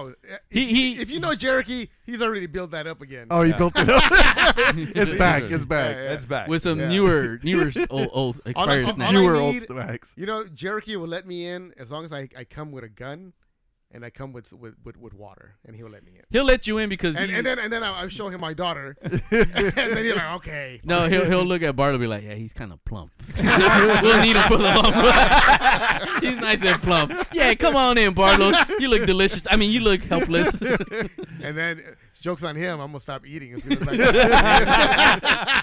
Speaker 2: If you know Jericho, he's already built that up again.
Speaker 1: Oh, he built it up. It's back. It's back.
Speaker 2: Yeah.
Speaker 4: It's back
Speaker 3: with some newer old expired snacks.
Speaker 1: Old snacks.
Speaker 2: Jericho will let me in as long as I come with a gun. And I come with water, and he'll let me in.
Speaker 3: He'll let you in because
Speaker 2: and then I'll show him my daughter, and then he's like, okay.
Speaker 3: No, he'll look at Bart and be like, yeah, he's kind of plump. We'll need him for the lump. He's nice and plump. Yeah, come on in, Barlow. You look delicious. I mean, you look helpless.
Speaker 2: And then joke's on him. I'm gonna stop eating as soon as I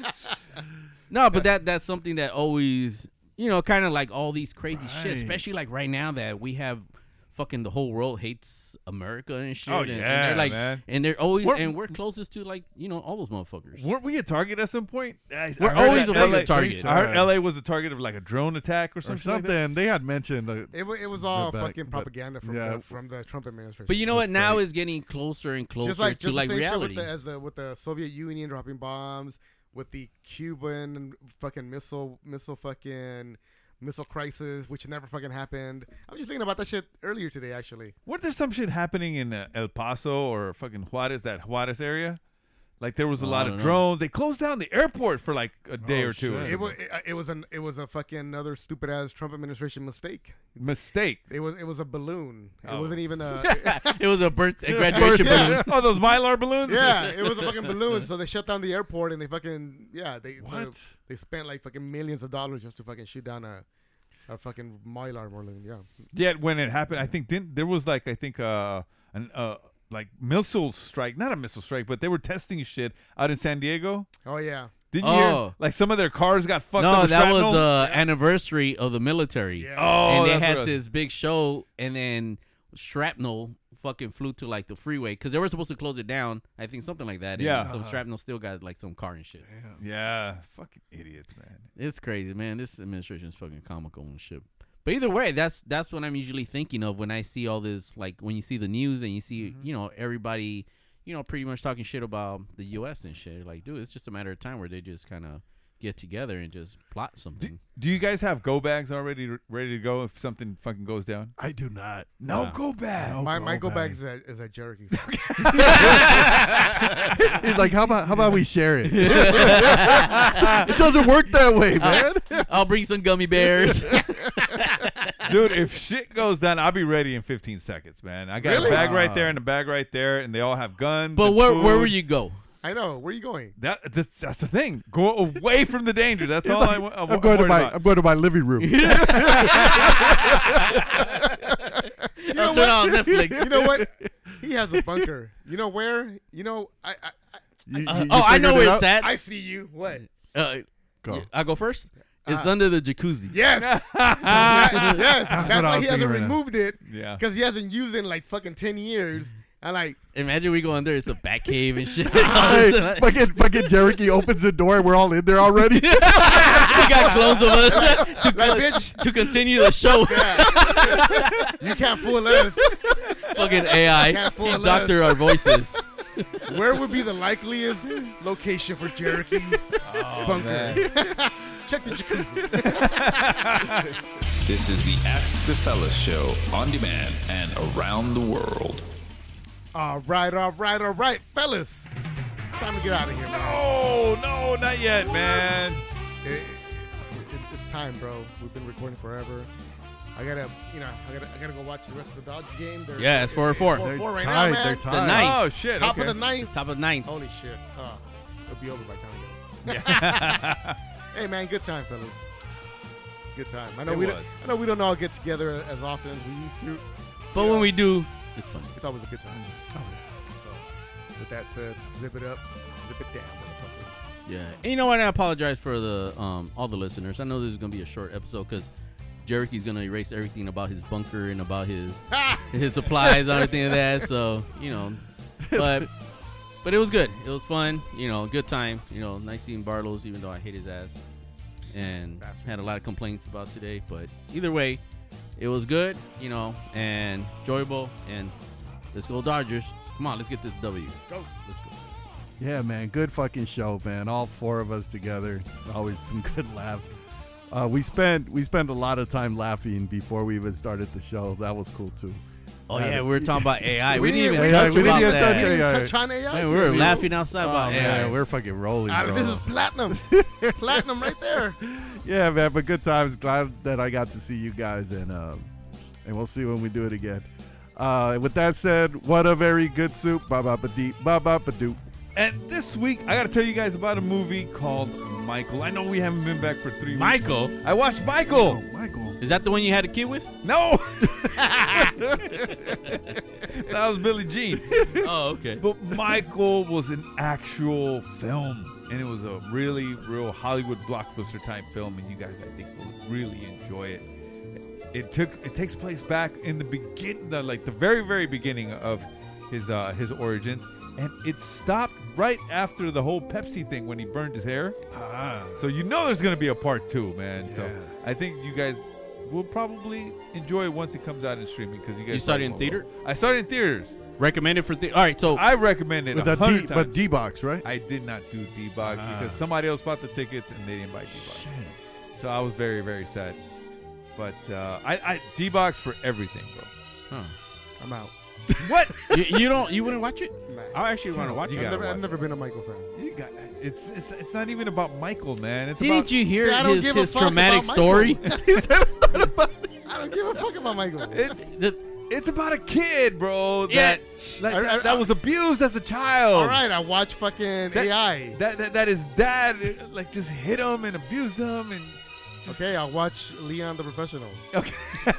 Speaker 3: No, but that's something that always, kind of like all these crazy shit, especially like right now that we have. Fucking the whole world hates America and shit.
Speaker 4: Oh,
Speaker 3: and they're like,
Speaker 4: man.
Speaker 3: And they're always, we're closest to like, all those motherfuckers.
Speaker 4: Weren't we a target at some point?
Speaker 3: We're always a fucking target.
Speaker 4: I heard LA was a target of like a drone attack or something. Like that.
Speaker 1: They had mentioned
Speaker 2: it was all fucking propaganda from the Trump administration.
Speaker 3: But you know what? Now is getting closer and closer to like reality.
Speaker 2: With the Soviet Union dropping bombs, with the Cuban fucking missile crisis, which never fucking happened. I was just thinking about that shit earlier today, actually.
Speaker 4: Weren't there some shit happening in El Paso or fucking Juarez area? Like there was a lot of drones. They closed down the airport for like a day or two.
Speaker 2: It was a fucking another stupid ass Trump administration mistake. It was a balloon. It wasn't even a.
Speaker 3: It was a graduation balloon.
Speaker 4: Oh, those Mylar balloons.
Speaker 2: Yeah, it was a fucking balloon. So they shut down the airport and they fucking they spent like fucking millions of dollars just to fucking shoot down a fucking Mylar balloon. Yeah.
Speaker 4: Yet when it happened, I think there was like like missile strike, not a missile strike, but they were testing shit out in San Diego.
Speaker 2: Oh yeah.
Speaker 4: Didn't you hear? Like some of their cars got fucked up.
Speaker 3: No,
Speaker 4: with
Speaker 3: that
Speaker 4: shrapnel?
Speaker 3: was the anniversary of the military.
Speaker 2: Yeah.
Speaker 4: Oh,
Speaker 3: and they had this big show, and then shrapnel fucking flew to like the freeway because they were supposed to close it down. I think something like that.
Speaker 4: Yeah.
Speaker 3: And so shrapnel still got like some car and shit.
Speaker 1: Damn.
Speaker 4: Yeah, fucking idiots, man.
Speaker 3: It's crazy, man. This administration is fucking comical and shit. But either way, that's what I'm usually thinking of when I see all this, like when you see the news and you see, everybody, pretty much talking shit about the U.S. and shit. Like, dude, it's just a matter of time where they just kind of get together and just plot something.
Speaker 4: Do you guys have go bags already ready to go if something fucking goes down?
Speaker 1: I do not.
Speaker 4: No go bag.
Speaker 2: My go bag is at Jericho's.
Speaker 1: He's like, how about we share it? It doesn't work that way, man.
Speaker 3: I'll bring some gummy bears.
Speaker 4: Dude, if shit goes down, I'll be ready in 15 seconds, man. I got a bag right there and a bag right there, and they all have guns.
Speaker 3: But where will you go?
Speaker 2: I know. Where are you going?
Speaker 4: That's the thing. Go away from the danger. That's all
Speaker 1: like, I'm going to my living room.
Speaker 3: I'll turn on Netflix.
Speaker 2: You know what? He has a bunker. You know where?
Speaker 3: I know where it's at.
Speaker 2: I see you. What?
Speaker 1: Go.
Speaker 3: I'll go first. It's under the jacuzzi.
Speaker 2: Yes. Yes. That's why he hasn't removed it.
Speaker 4: Yeah.
Speaker 2: Because he hasn't used it in like fucking 10 years. And like,
Speaker 3: Imagine we go in there, it's a bat cave and shit.
Speaker 1: Hey, fucking Jericho opens the door and we're all in there already.
Speaker 3: He got clones of us
Speaker 2: bitch,
Speaker 3: to continue the show.
Speaker 2: you can't fool us.
Speaker 3: Fucking AI.
Speaker 2: Can't fool us.
Speaker 3: Doctor our voices.
Speaker 2: Where would be the likeliest location for Jericho's bunker? Check the jacuzzi.
Speaker 5: This is the Ask the Fellas show on demand and around the world.
Speaker 2: All right, fellas. Time to get out of here, man.
Speaker 4: No, not yet, man.
Speaker 2: It's time, bro. We've been recording forever. I gotta go watch the rest of the Dodgers game.
Speaker 3: Yeah, it's 4-4.
Speaker 2: 4-4 right
Speaker 1: tied,
Speaker 2: now, man.
Speaker 1: they're tied.
Speaker 3: The ninth.
Speaker 4: Oh shit!
Speaker 2: Top
Speaker 4: okay.
Speaker 2: of the ninth.
Speaker 3: Top of 9.
Speaker 2: Holy shit. It'll be over by the time we get. Hey, man, good time, fellas. Good time. I know we don't all get together as often as we used to.
Speaker 3: But when we do, it's fun.
Speaker 2: It's always a good time. So, with that said, zip it up, zip it down, motherfucker.
Speaker 3: Yeah. And you know what? I apologize for the all the listeners. I know this is going to be a short episode because Jericho's going to erase everything about his bunker and about his supplies and everything like that. So, but it was good. It was fun. Good time. Nice seeing Barlow's, even though I hate his ass. And had a lot of complaints about today. But either way, it was good, and enjoyable. And let's go Dodgers. Come on, let's get this W. Let's go.
Speaker 1: Yeah, man, good fucking show, man. All 4 of us together, always some good laughs. We spent a lot of time laughing before we even started the show. That was cool too.
Speaker 3: Oh yeah, we were talking about AI. We didn't even
Speaker 1: touch
Speaker 3: about
Speaker 1: touch
Speaker 3: that.
Speaker 2: We didn't touch on AI.
Speaker 3: Man, we were laughing outside about AI.
Speaker 1: We're fucking rolling, bro.
Speaker 2: This is platinum. Platinum right there.
Speaker 1: Yeah, man, but good times. Glad that I got to see you guys, and we'll see when we do it again. With that said, what a very good soup. Ba-ba-ba-dee, ba-ba-ba-doo.
Speaker 4: And this week, I got to tell you guys about a movie called Michael. I know we haven't been back for 3 weeks.
Speaker 3: Michael?
Speaker 4: I watched Michael.
Speaker 1: Oh, Michael.
Speaker 3: Is that the one you had a kid with?
Speaker 4: No. That was Billie Jean.
Speaker 3: Oh, okay.
Speaker 4: But Michael was an actual film. And it was a really, real Hollywood blockbuster type film. And you guys, I think, will really enjoy it. It takes place back in the the very, very beginning of his origins. And it stopped right after the whole Pepsi thing when he burned his hair. So there's going to be a part 2, man. Yeah. So I think you guys will probably enjoy it once it comes out in streaming because you guys.
Speaker 3: You started in theater?
Speaker 4: I started in theaters.
Speaker 3: Recommended for theater. All right, so
Speaker 4: I recommend it
Speaker 1: with
Speaker 4: 100 times.
Speaker 1: But D-Box, right?
Speaker 4: I did not do D-Box because somebody else bought the tickets and they didn't buy D-Box.
Speaker 1: Shit.
Speaker 4: So I was very, very sad. But I D-Box for everything, bro.
Speaker 3: Huh.
Speaker 2: I'm out.
Speaker 4: What?
Speaker 3: you wouldn't watch it?
Speaker 2: Nah.
Speaker 3: I actually want to watch it.
Speaker 2: I've never been a Michael fan.
Speaker 4: It's not even about Michael, man. It's
Speaker 3: Didn't you hear
Speaker 2: I don't give a
Speaker 3: his
Speaker 2: fuck
Speaker 3: traumatic
Speaker 2: about
Speaker 3: story?
Speaker 2: I don't give a fuck about Michael.
Speaker 4: It's about a kid, bro. That was abused as a child.
Speaker 2: All right, I watch fucking AI.
Speaker 4: That his dad just hit him and abused him and.
Speaker 2: Okay, I'll watch Leon the Professional.
Speaker 4: Okay.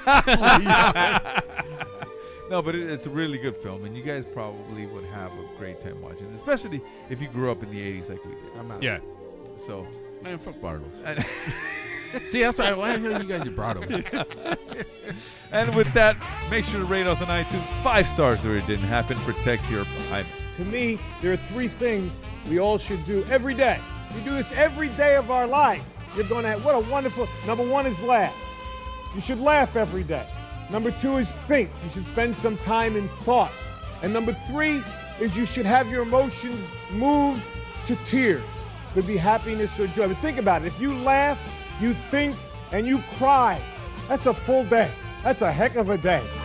Speaker 4: No, but it's a really good film, and you guys probably would have a great time watching it, especially if you grew up in the 80s like we did.
Speaker 2: I'm out.
Speaker 3: Yeah.
Speaker 4: So,
Speaker 3: man, fuck Bartles. See, that's why you guys brought him.
Speaker 4: And with that, make sure to rate us on iTunes 5 stars where it didn't happen. Protect your private.
Speaker 11: To me, there are 3 things we all should do every day. We do this every day of our life. You're going to have, what a wonderful, number 1 is laugh. You should laugh every day. Number 2 is think. You should spend some time in thought. And number 3 is you should have your emotions moved to tears. Could be happiness or joy. But think about it. If you laugh, you think, and you cry, that's a full day. That's a heck of a day.